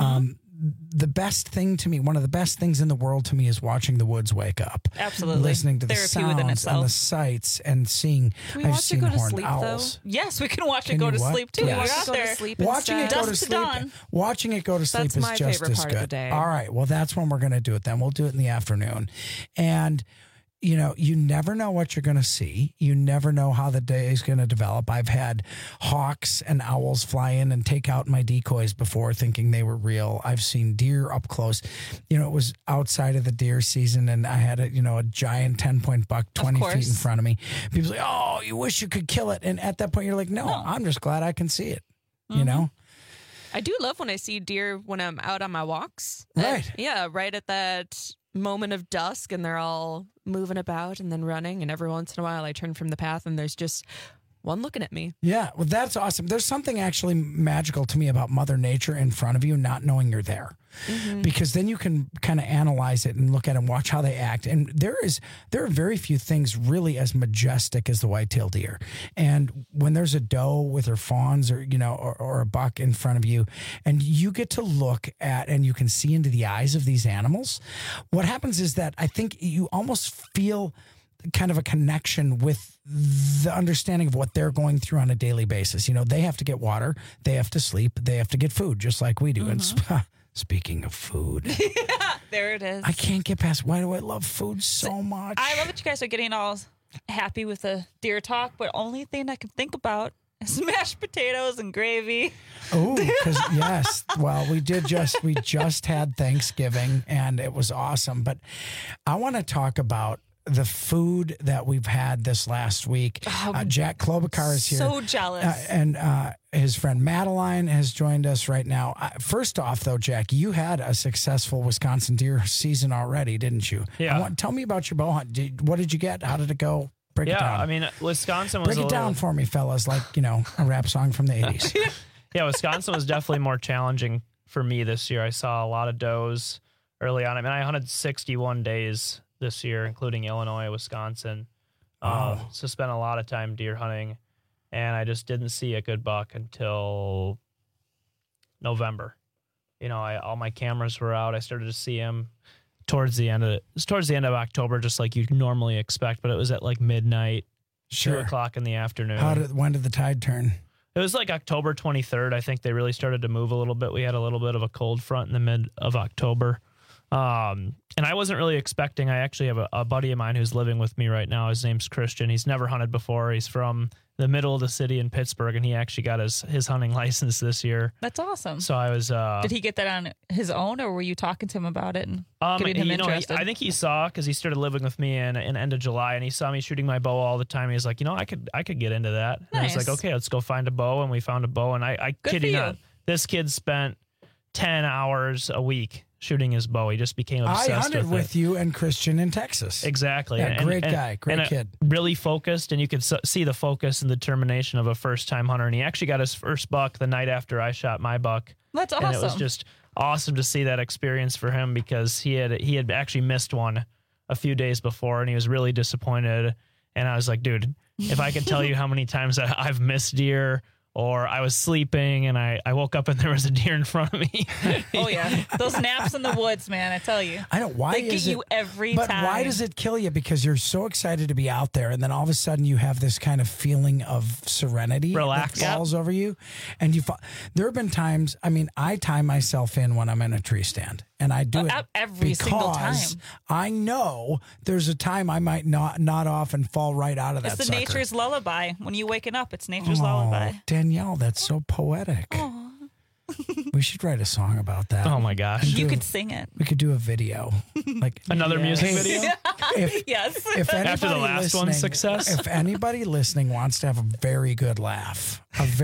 The best thing to me, one of the best things in the world to me is watching the woods wake up. Absolutely. Listening to the sounds and the sights and seeing, I've seen horned owls. Yes, we can watch it go to sleep too. Yes. We're out there. Watching it go to sleep. Watching it go to sleep is just as good. All right. Well, that's when we're going to do it then. We'll do it in the afternoon. And you never know what you're going to see. You never know how the day is going to develop. I've had hawks and owls fly in and take out my decoys before thinking they were real. I've seen deer up close. It was outside of the deer season and I had a giant 10-point buck 20 feet in front of me. People say, oh, you wish you could kill it. And at that point you're like, no, I'm just glad I can see it, you know? I do love when I see deer when I'm out on my walks. Right. Right at that moment of dusk and they're all moving about and then running, and every once in a while I turn from the path and there's just one looking at me. Yeah, well, that's awesome. There's something actually magical to me about Mother Nature in front of you not knowing you're there. Because then you can kind of analyze it and look at and watch how they act. And there are very few things really as majestic as the white-tailed deer. And when there's a doe with her fawns or or a buck in front of you, and you get to look at and you can see into the eyes of these animals, what happens is that I think you almost feel kind of a connection with the understanding of what they're going through on a daily basis. They have to get water, they have to sleep, they have to get food, just like we do. And Speaking of food, There it is. I can't get past why do I love food so much? I love that you guys are getting all happy with the deer talk, but only thing I can think about is mashed potatoes and gravy. Oh, because yes. Well, we just had Thanksgiving and it was awesome. But I want to talk about the food that we've had this last week. Jack Klobuchar is here. So jealous. And his friend Madeline has joined us right now. First off, though, Jack, you had a successful Wisconsin deer season already, didn't you? Yeah. Tell me about your bow hunt. What did you get? How did it go? Break it down. I mean, Wisconsin was Break it down for me, fellas, like, a rap song from the 80s. Yeah, Wisconsin was definitely more challenging for me this year. I saw a lot of does early on. I mean, I hunted 61 days this year, including Illinois, Wisconsin. So spent a lot of time deer hunting, and I just didn't see a good buck until November. All my cameras were out. I started to see him towards the end of October, just like you normally expect, but it was at like midnight, 2 o'clock in the afternoon. When did the tide turn? It was like October 23rd. I think they really started to move a little bit. We had a little bit of a cold front in the mid of October. And I wasn't really expecting. I actually have a buddy of mine who's living with me right now. His name's Christian. He's never hunted before. He's from the middle of the city in Pittsburgh, and he actually got his hunting license this year. That's awesome. So I was. Did he get that on his own, or were you talking to him about it and getting him interested? I think he saw, because he started living with me in end of July, and he saw me shooting my bow all the time. He was like, I could get into that. And I was like, okay, let's go find a bow, and we found a bow. And I kid you not, this kid spent 10 hours a week shooting his bow. He just became obsessed with it. I hunted with you and Christian in Texas. Exactly. Yeah, great guy, great kid. Really focused, and you could see the focus and determination of a first-time hunter. And he actually got his first buck the night after I shot my buck. That's awesome. And it was just awesome to see that experience for him, because he had actually missed one a few days before, and he was really disappointed. And I was like, dude, if I could tell you how many times I've missed deer, or I was sleeping and I woke up and there was a deer in front of me. Oh, yeah. Those naps in the woods, man, I tell you. I know. Why they get you every time. But why does it kill you? Because you're so excited to be out there, and then all of a sudden you have this kind of feeling of serenity Relax. that falls over you. And there have been times, I tie myself in when I'm in a tree stand. And I do it every single time. I know there's a time I might nod off and fall right out of that. It's the nature's lullaby. When you're waking up, it's nature's lullaby. Danielle, that's so poetic. We should write a song about that. Oh my gosh. You could sing it. We could do a video. Like another music video? Yes. If after the last one's success. If anybody listening wants to have a very good laugh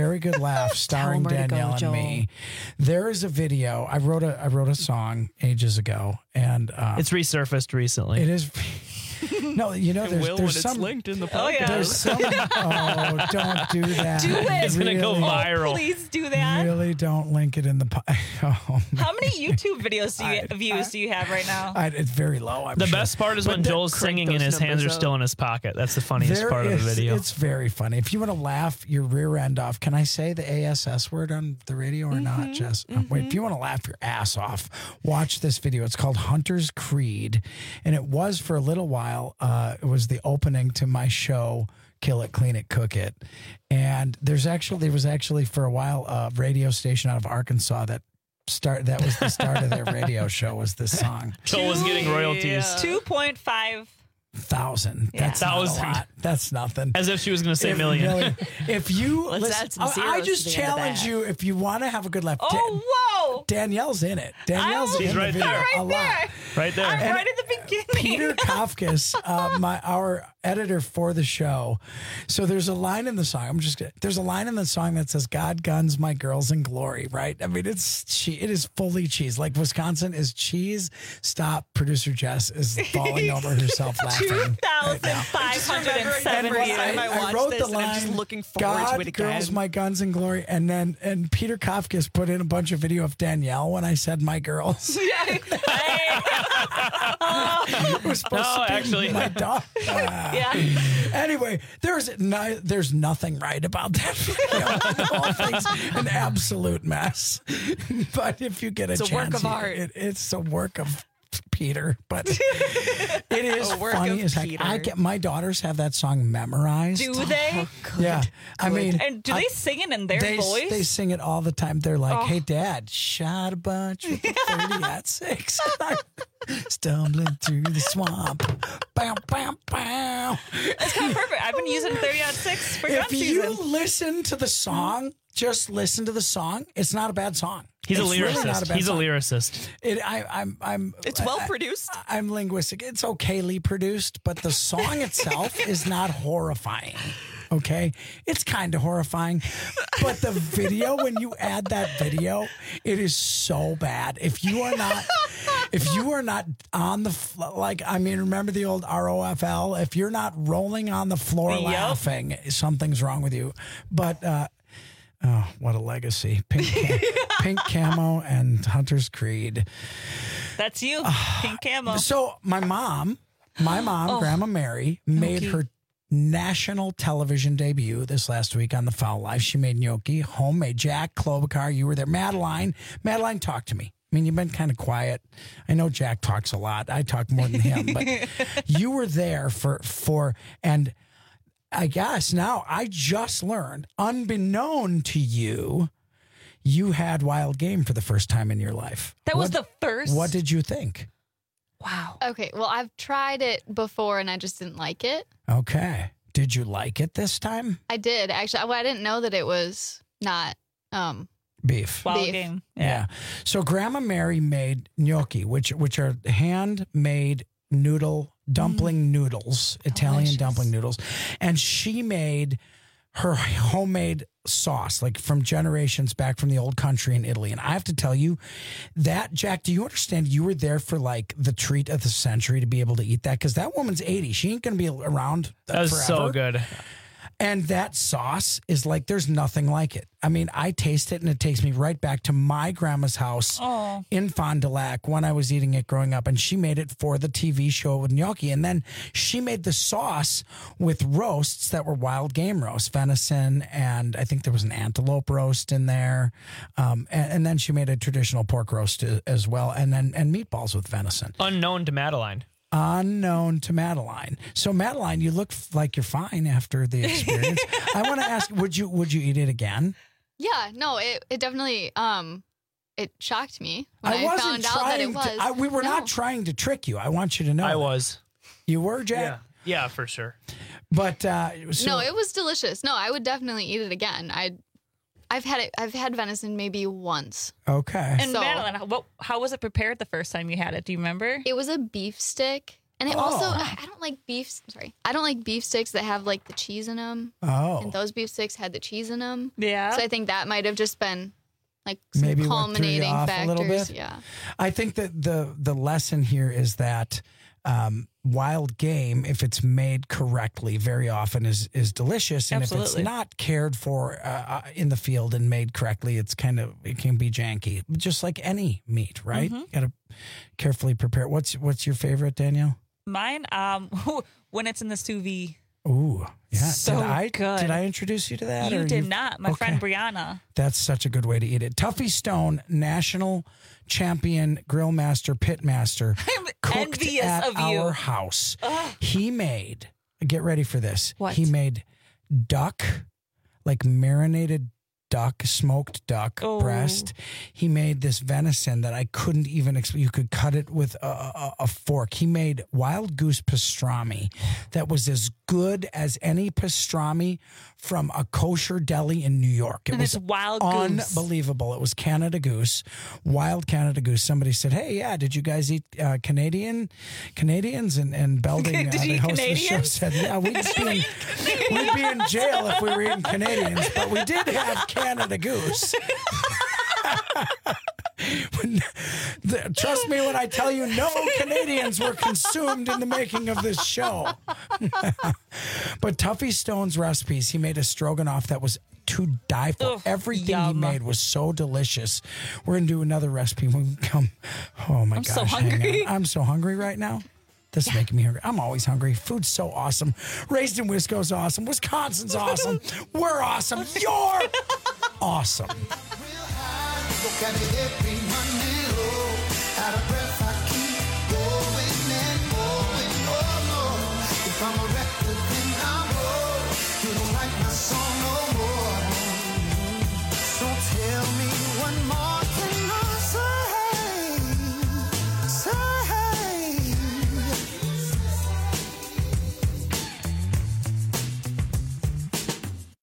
starring Danielle and me, there is a video. I wrote a song ages ago, and it's resurfaced recently. It is. No, there's some. It's linked in the podcast. There's some. Oh, don't do that. Do it. It's gonna go viral. Oh, please do that. Really, don't link it in the. How many YouTube videos views do you have right now? It's very low. The best part is when Joel's singing and his hands are still in his pocket. That's the funniest part of the video. It's very funny. If you want to laugh your rear end off, can I say the ASS word on the radio or not, Jess? Wait, if you want to laugh your ass off, watch this video. It's called Hunter's Creed, and it was for a little while. It was the opening to my show, Kill It, Clean It, Cook It. And there was actually for a while a radio station out of Arkansas that was the start of their radio show, was this song. Joel was getting royalties. 2,500. That's not a lot. That's nothing. As if she was going to say million. If you add some zeros I just to the end of challenge that. you, if you want to have a good laugh. Whoa! Danielle's in it. She's in right the there. video a lot. Right there. I'm right at the beginning. Peter Kafkas, our editor for the show. So there's a line in the song. There's a line in the song that says, "God, guns, my girls in glory." Right? I mean, it is fully cheese. Like Wisconsin is cheese. Stop. Producer Jess is falling over herself laughing. 2,507 Every views. time I wrote the line, I'm just looking forward to it again. God, girls, my guns in glory. And Peter Kafkas put in a bunch of video of Danielle when I said my girls. It was supposed to be actually, my dog. Anyway, there's nothing right about that video. The whole thing's an absolute mess. But if you get a chance, work of art. It's a work of Peter, but it is funny as heck. I get my daughters have that song memorized. Do they? Yeah. I mean, and do they sing it in their voice? They sing it all the time. They're like, "Hey, Dad, shot a bunch with the 30-06, stumbling through the swamp." Bam, bam, bam. It's kind of perfect. I've been using 30-06 for gun season. If you listen to the song, just listen to the song. It's not a bad song. He's a It's lyricist. really not a bad He's song. a lyricist. It's well produced. I'm linguistic. It's okayly produced, but the song itself is not horrifying. Okay, it's kind of horrifying, but the video, when you add that video, it is so bad. If you are not on the remember the old ROFL? If you're not rolling on the floor laughing, something's wrong with you. But oh, what a legacy! Pink camo and Hunter's Creed. That's you, pink camo. So my mom, Grandma Mary, made her national television debut this last week on The Foul Life. She made gnocchi, homemade. Jack Klobuchar, you were there. Madeline, talk to me. I mean, you've been kind of quiet. I know Jack talks a lot. I talk more than him, but you were there for, and I guess now I just learned, unbeknown to you, you had wild game for the first time in your life. That was the first? What did you think? Wow. Okay, well, I've tried it before and I just didn't like it. Okay. Did you like it this time? I did, actually. Well, I didn't know that it was not beef. Wild game. Yeah. So Grandma Mary made gnocchi, which are handmade dumpling noodles, Italian dumpling noodles. And she made her homemade sauce, like from generations back from the old country in Italy. And I have to tell you that, Jack, do you understand you were there for like the treat of the century to be able to eat that? Because that woman's 80. She ain't going to be around That was forever. so good. And that sauce is like, there's nothing like it. I mean, I taste it and it takes me right back to my grandma's house in Fond du Lac when I was eating it growing up. And she made it for the TV show with gnocchi. And then she made the sauce with roasts that were wild game roasts, venison, and I think there was an antelope roast in there. And then she made a traditional pork roast as well. And meatballs with venison. Unknown to Madeline. So Madeline, you look like you're fine after the experience. I want to ask, would you eat it again? Yeah, no, it definitely it shocked me when I wasn't found out that it was. We were not trying to trick you. I want you to know. I was. You were, Jack? Yeah, for sure. But no, it was delicious. No, I would definitely eat it again. I've had venison maybe once. Okay. And Madeline, how was it prepared the first time you had it? Do you remember? It was a beef stick. And it also, I don't like beef. Sorry, I don't like beef sticks that have like the cheese in them. Oh. And those beef sticks had the cheese in them. Yeah. So I think that might have just been like some maybe culminating off factors. A little bit. Yeah. I think that the lesson here is that wild game, if it's made correctly, very often is delicious, and Absolutely. if it's not cared for in the field and made correctly, it can be janky, just like any meat, right? Mm-hmm. Got to carefully prepare. What's your favorite, Danielle? Mine, when it's in the sous vide. Ooh, yeah. So good. Did I introduce you to that? You or did not. My friend Brianna. That's such a good way to eat it. Tuffy Stone, national champion grill master, pit master, cooked envious at of you. our house. He made, get ready for this. What? He made duck, like marinated duck, smoked duck breast. He made this venison that I couldn't even you could cut it with a fork. He made wild goose pastrami that was as good as any pastrami from a kosher deli in New York. It was wild goose. Unbelievable. It was Canada goose, wild Canada goose. Somebody said, "Hey, yeah, did you guys eat Canadians?" And Belding, the host of the show, said, "Yeah, we'd be in jail if we were eating Canadians, but we did have Canada goose." Trust me when I tell you, no Canadians were consumed in the making of this show. But Tuffy Stone's recipes, he made a stroganoff that was to die for. Everything he made was so delicious. We're going to do another recipe when we come. Oh my gosh. so hungry. I'm so hungry right now. This is making me hungry. I'm always hungry. Food's so awesome. Raised in Wisco's awesome. Wisconsin's awesome. We're awesome. You're awesome. Look at it every Monday, out of breath I keep going.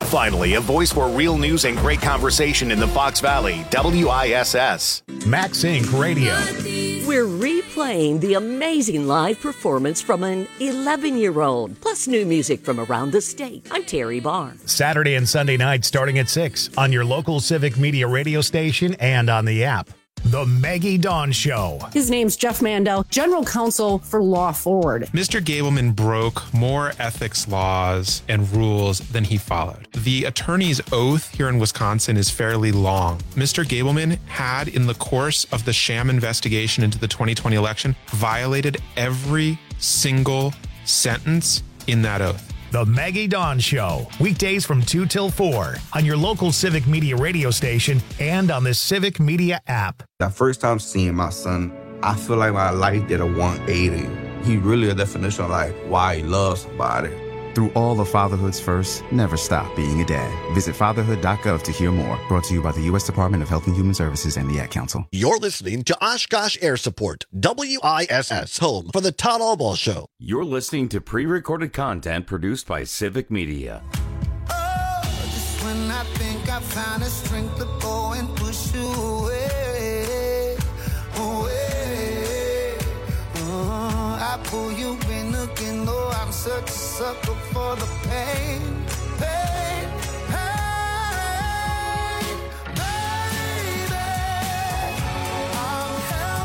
Finally, a voice for real news and great conversation in the Fox Valley, WISS. Max Inc. Radio. We're replaying the amazing live performance from an 11-year-old, plus new music from around the state. I'm Terry Barr. Saturday and Sunday nights starting at 6 on your local Civic Media radio station and on the app. The Maggie Dawn Show. His name's Jeff Mandel, General Counsel for Law Forward. Mr. Gableman broke more ethics laws and rules than he followed. The attorney's oath here in Wisconsin is fairly long. Mr. Gableman had, in the course of the sham investigation into the 2020 election, violated every single sentence in that oath. The Maggie Dawn Show, weekdays from 2 till 4 on your local Civic Media radio station and on the Civic Media app. That first time seeing my son, I feel like my life did a 180. He really a definition of like why he loves somebody. Through all of fatherhood's first, never stop being a dad. Visit fatherhood.gov to hear more. Brought to you by the U.S. Department of Health and Human Services and the Ad Council. You're listening to Oshkosh Air Support, WISS, home for the Todd Albaugh Show. You're listening to pre-recorded content produced by Civic Media. Just when I think I found a strength to go and push you away, away. I pull you in again, though I'm such a sucker for the pain, pain, pain, baby. I'm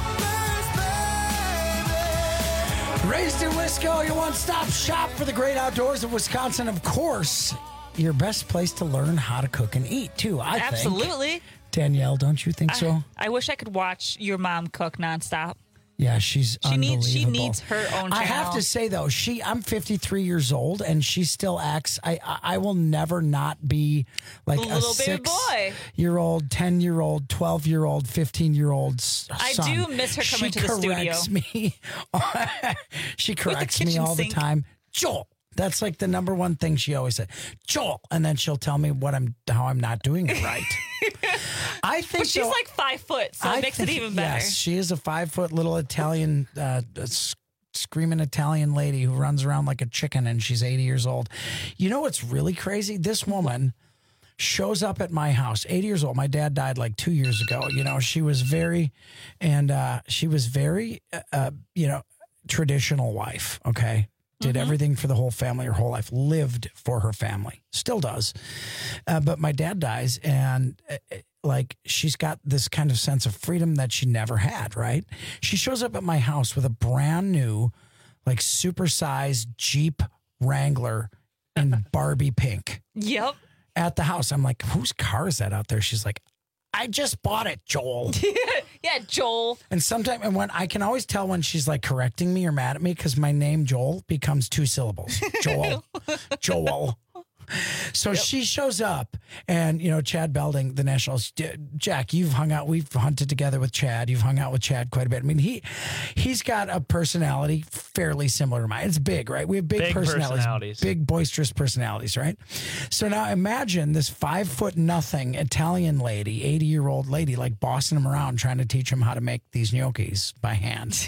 helpless, baby. Raised in Wisco, your one-stop shop for the great outdoors of Wisconsin. Of course, your best place to learn how to cook and eat, too, I think. Absolutely. Danielle, don't you think so? I wish I could watch your mom cook nonstop. Yeah, she's unbelievable. She needs her own channel. I have to say, though, I'm 53 years old, and she still acts. I will never not be like a little baby boy. 6-year-old, 10-year-old, 12-year-old, 15-year-old son. I do miss her coming to the studio. She corrects me all the time. Joel. That's like the number one thing she always said. Joel. And then she'll tell me how I'm not doing it right. I think but she's like 5 foot, so it makes it even better. Yes, she is a 5 foot little Italian, screaming Italian lady who runs around like a chicken, and she's 80 years old. You know what's really crazy? This woman shows up at my house, 80 years old. My dad died like 2 years ago. You know, she was very, traditional wife. Okay. Did everything for the whole family her whole life, lived for her family, still does. But my dad dies, and she's got this kind of sense of freedom that she never had, right? She shows up at my house with a brand new, supersized Jeep Wrangler in Barbie pink. Yep. At the house. I'm like, whose car is that out there? She's like, I just bought it, Joel. Yeah, Joel. And when I can always tell when she's correcting me or mad at me because my name Joel becomes 2 syllables. Joel. Joel. So she shows up, and Chad Belding, the Nationals. Jack, we've hunted together with Chad. You've hung out with Chad quite a bit. I mean, he's got a personality fairly similar to mine. It's big, right? We have big personalities, big boisterous personalities, right? So now imagine this 5'0" Italian lady, 80-year-old lady, bossing him around, trying to teach him how to make these gnocchis by hand.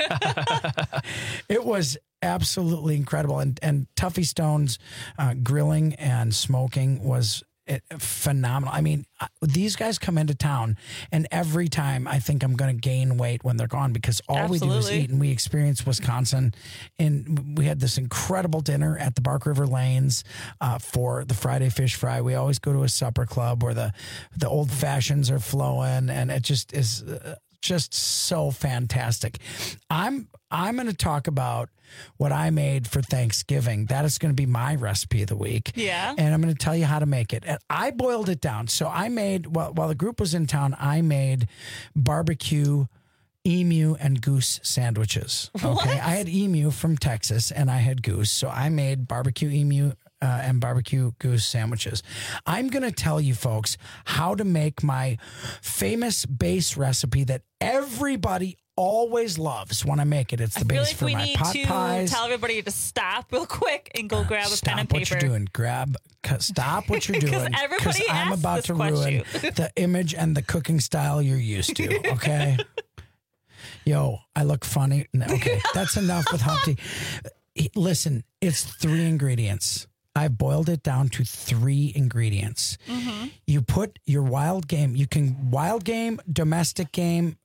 It was absolutely incredible. And Tuffy Stone's grilling and smoking was phenomenal. I mean, these guys come into town, and every time I think I'm going to gain weight when they're gone, because all we do is eat, and we experience Wisconsin. And we had this incredible dinner at the Bark River Lanes for the Friday Fish Fry. We always go to a supper club where the old fashions are flowing, and it just is just so fantastic. I'm going to talk about what I made for Thanksgiving. That is going to be my recipe of the week. Yeah. And I'm going to tell you how to make it. And I boiled it down. So I made, while the group was in town, I made barbecue emu and goose sandwiches. Okay. What? I had emu from Texas, and I had goose. So I made barbecue emu and barbecue goose sandwiches. I'm going to tell you folks how to make my famous base recipe that everybody always loves when I make it. It's the base for my pot pies. We need to tell everybody to stop real quick and go grab a pen and paper. Stop what you're doing. Stop what you're doing. Because I'm about to ruin the image and the cooking style you're used to. Okay. Yo, I look funny. Okay, that's enough with Humpty. Listen, it's 3 ingredients. I've boiled it down to 3 ingredients. You put your wild game, domestic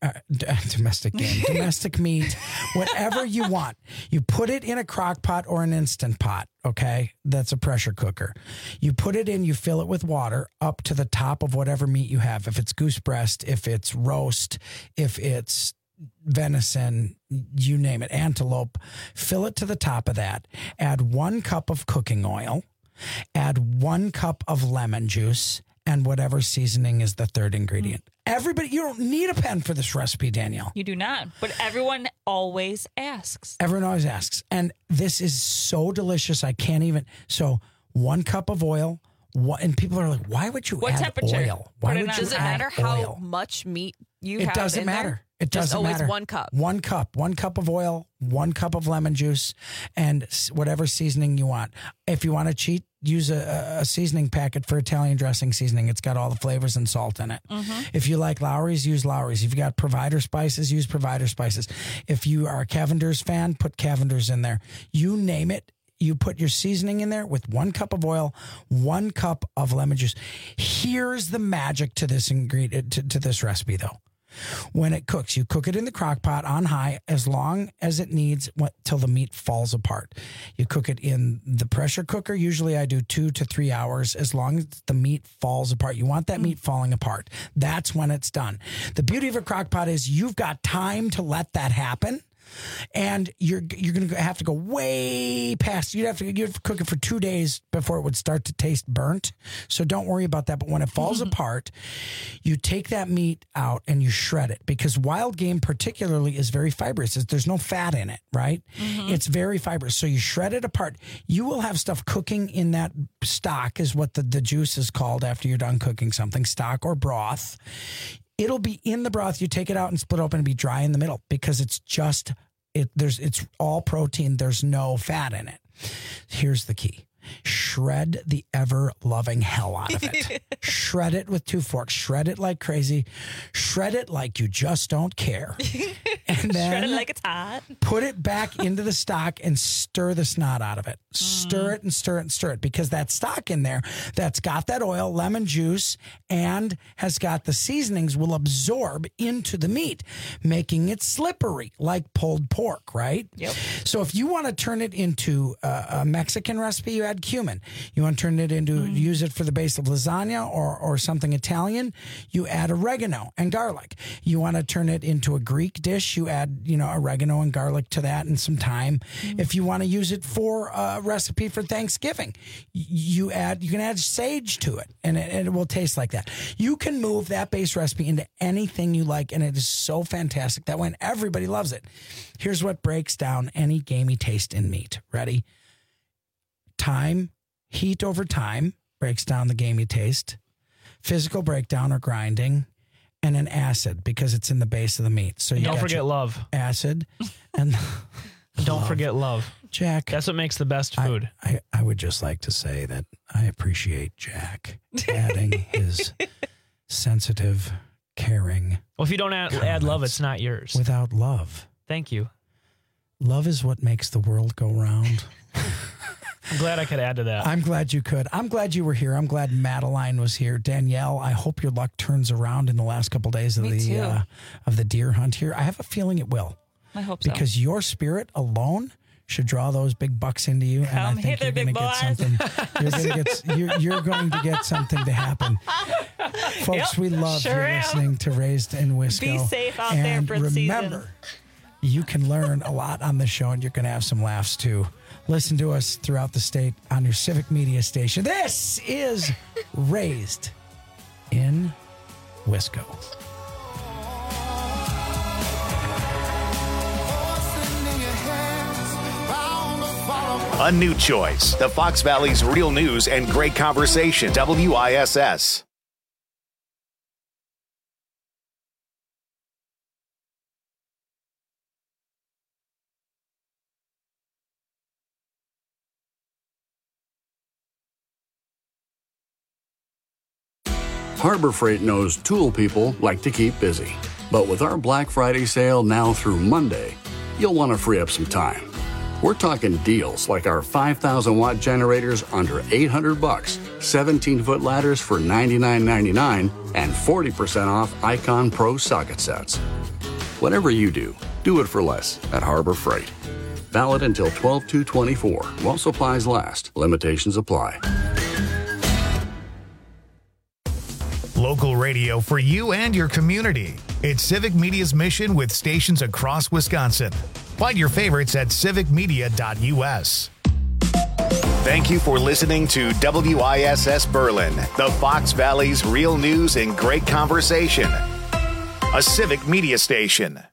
meat, whatever you want. You put it in a crock pot or an Instant Pot, okay? That's a pressure cooker. You put it in, you fill it with water up to the top of whatever meat you have. If it's goose breast, if it's roast, if it's venison, you name it, antelope, fill it to the top of that. Add 1 cup of cooking oil, add 1 cup of lemon juice, and whatever seasoning is the 3rd ingredient. Everybody, you don't need a pen for this recipe, Danielle. You do not, but everyone always asks. Everyone always asks. And this is so delicious. I can't even. So 1 cup of oil. And people are like, why would you add oil? Why would you Does it add matter oil? how much meat you have? It doesn't in matter. there? It doesn't matter. Always 1 cup. 1 cup. 1 cup of oil, 1 cup of lemon juice, and whatever seasoning you want. If you want to cheat, use a seasoning packet for Italian dressing seasoning. It's got all the flavors and salt in it. If you like Lowry's, use Lowry's. If you got Provider spices, use Provider spices. If you are a Cavender's fan, put Cavender's in there. You name it. You put your seasoning in there with 1 cup of oil, 1 cup of lemon juice. Here's the magic to this ingredient, to this recipe, though. When it cooks, you cook it in the crock pot on high as long as it needs till the meat falls apart. You cook it in the pressure cooker. Usually I do 2 to 3 hours as long as the meat falls apart. You want that meat falling apart. That's when it's done. The beauty of a crock pot is you've got time to let that happen. And you're going to have to go way past. You'd have to cook it for 2 days before it would start to taste burnt. So don't worry about that. But when it falls apart, you take that meat out and you shred it, because wild game particularly is very fibrous. There's no fat in it, right? It's very fibrous. So you shred it apart. You will have stuff cooking in that stock, is what the juice is called after you're done cooking something, stock or broth. It'll be in the broth. You take it out and split open and be dry in the middle, because it's just it's all protein. There's no fat in it. Here's the key. Shred the ever-loving hell out of it. Shred it with 2 forks. Shred it like crazy. Shred it like you just don't care. And then shred it like it's hot. Put it back into the stock and stir the snot out of it. Stir it and stir it and stir it, because that stock in there that's got that oil, lemon juice, and has got the seasonings will absorb into the meat, making it slippery like pulled pork, right? Yep. So if you want to turn it into a Mexican recipe, you add cumin. You want to turn it into, use it for the base of lasagna or something Italian, you add oregano and garlic. You want to turn it into a Greek dish, you add, oregano and garlic to that and some thyme. If you want to use it for a recipe for Thanksgiving, you can add sage to it, and it will taste like that. You can move that base recipe into anything you like, and it is so fantastic that when everybody loves it. Here's what breaks down any gamey taste in meat. Ready? Time, heat over time breaks down the gamey taste. Physical breakdown or grinding, and an acid, because it's in the base of the meat. So you don't forget love. Acid, and don't forget love. Jack. That's what makes the best food. I would just like to say that I appreciate Jack adding his sensitive, caring. Well, if you don't add love, it's not yours. Without love. Thank you. Love is what makes the world go round. I'm glad I could add to that. I'm glad you could. I'm glad you were here. I'm glad Madeline was here. Danielle, I hope your luck turns around in the last couple of days of the deer hunt here. I have a feeling it will. I hope so. Because your spirit alone should draw those big bucks into you. And I think you're going to get something. You're going to get something to happen. Folks, we love you listening to Raised in Wisco. Be safe out and there for the remember, you can learn a lot on this show, and you're going to have some laughs too. Listen to us throughout the state on your civic media station. This is Raised in Wisco. A new choice. The Fox Valley's real news and great conversation. WISS. Harbor Freight knows tool people like to keep busy. But with our Black Friday sale now through Monday, you'll want to free up some time. We're talking deals like our 5,000-watt generators under $800, 17-foot ladders for $99.99, and 40% off Icon Pro socket sets. Whatever you do, do it for less at Harbor Freight. Valid until 12/2/24 while supplies last. Limitations apply. Local radio for you and your community. It's Civic Media's mission with stations across Wisconsin. Find your favorites at civicmedia.us. Thank you for listening to WISS Berlin, the Fox Valley's real news and great conversation. A Civic Media station.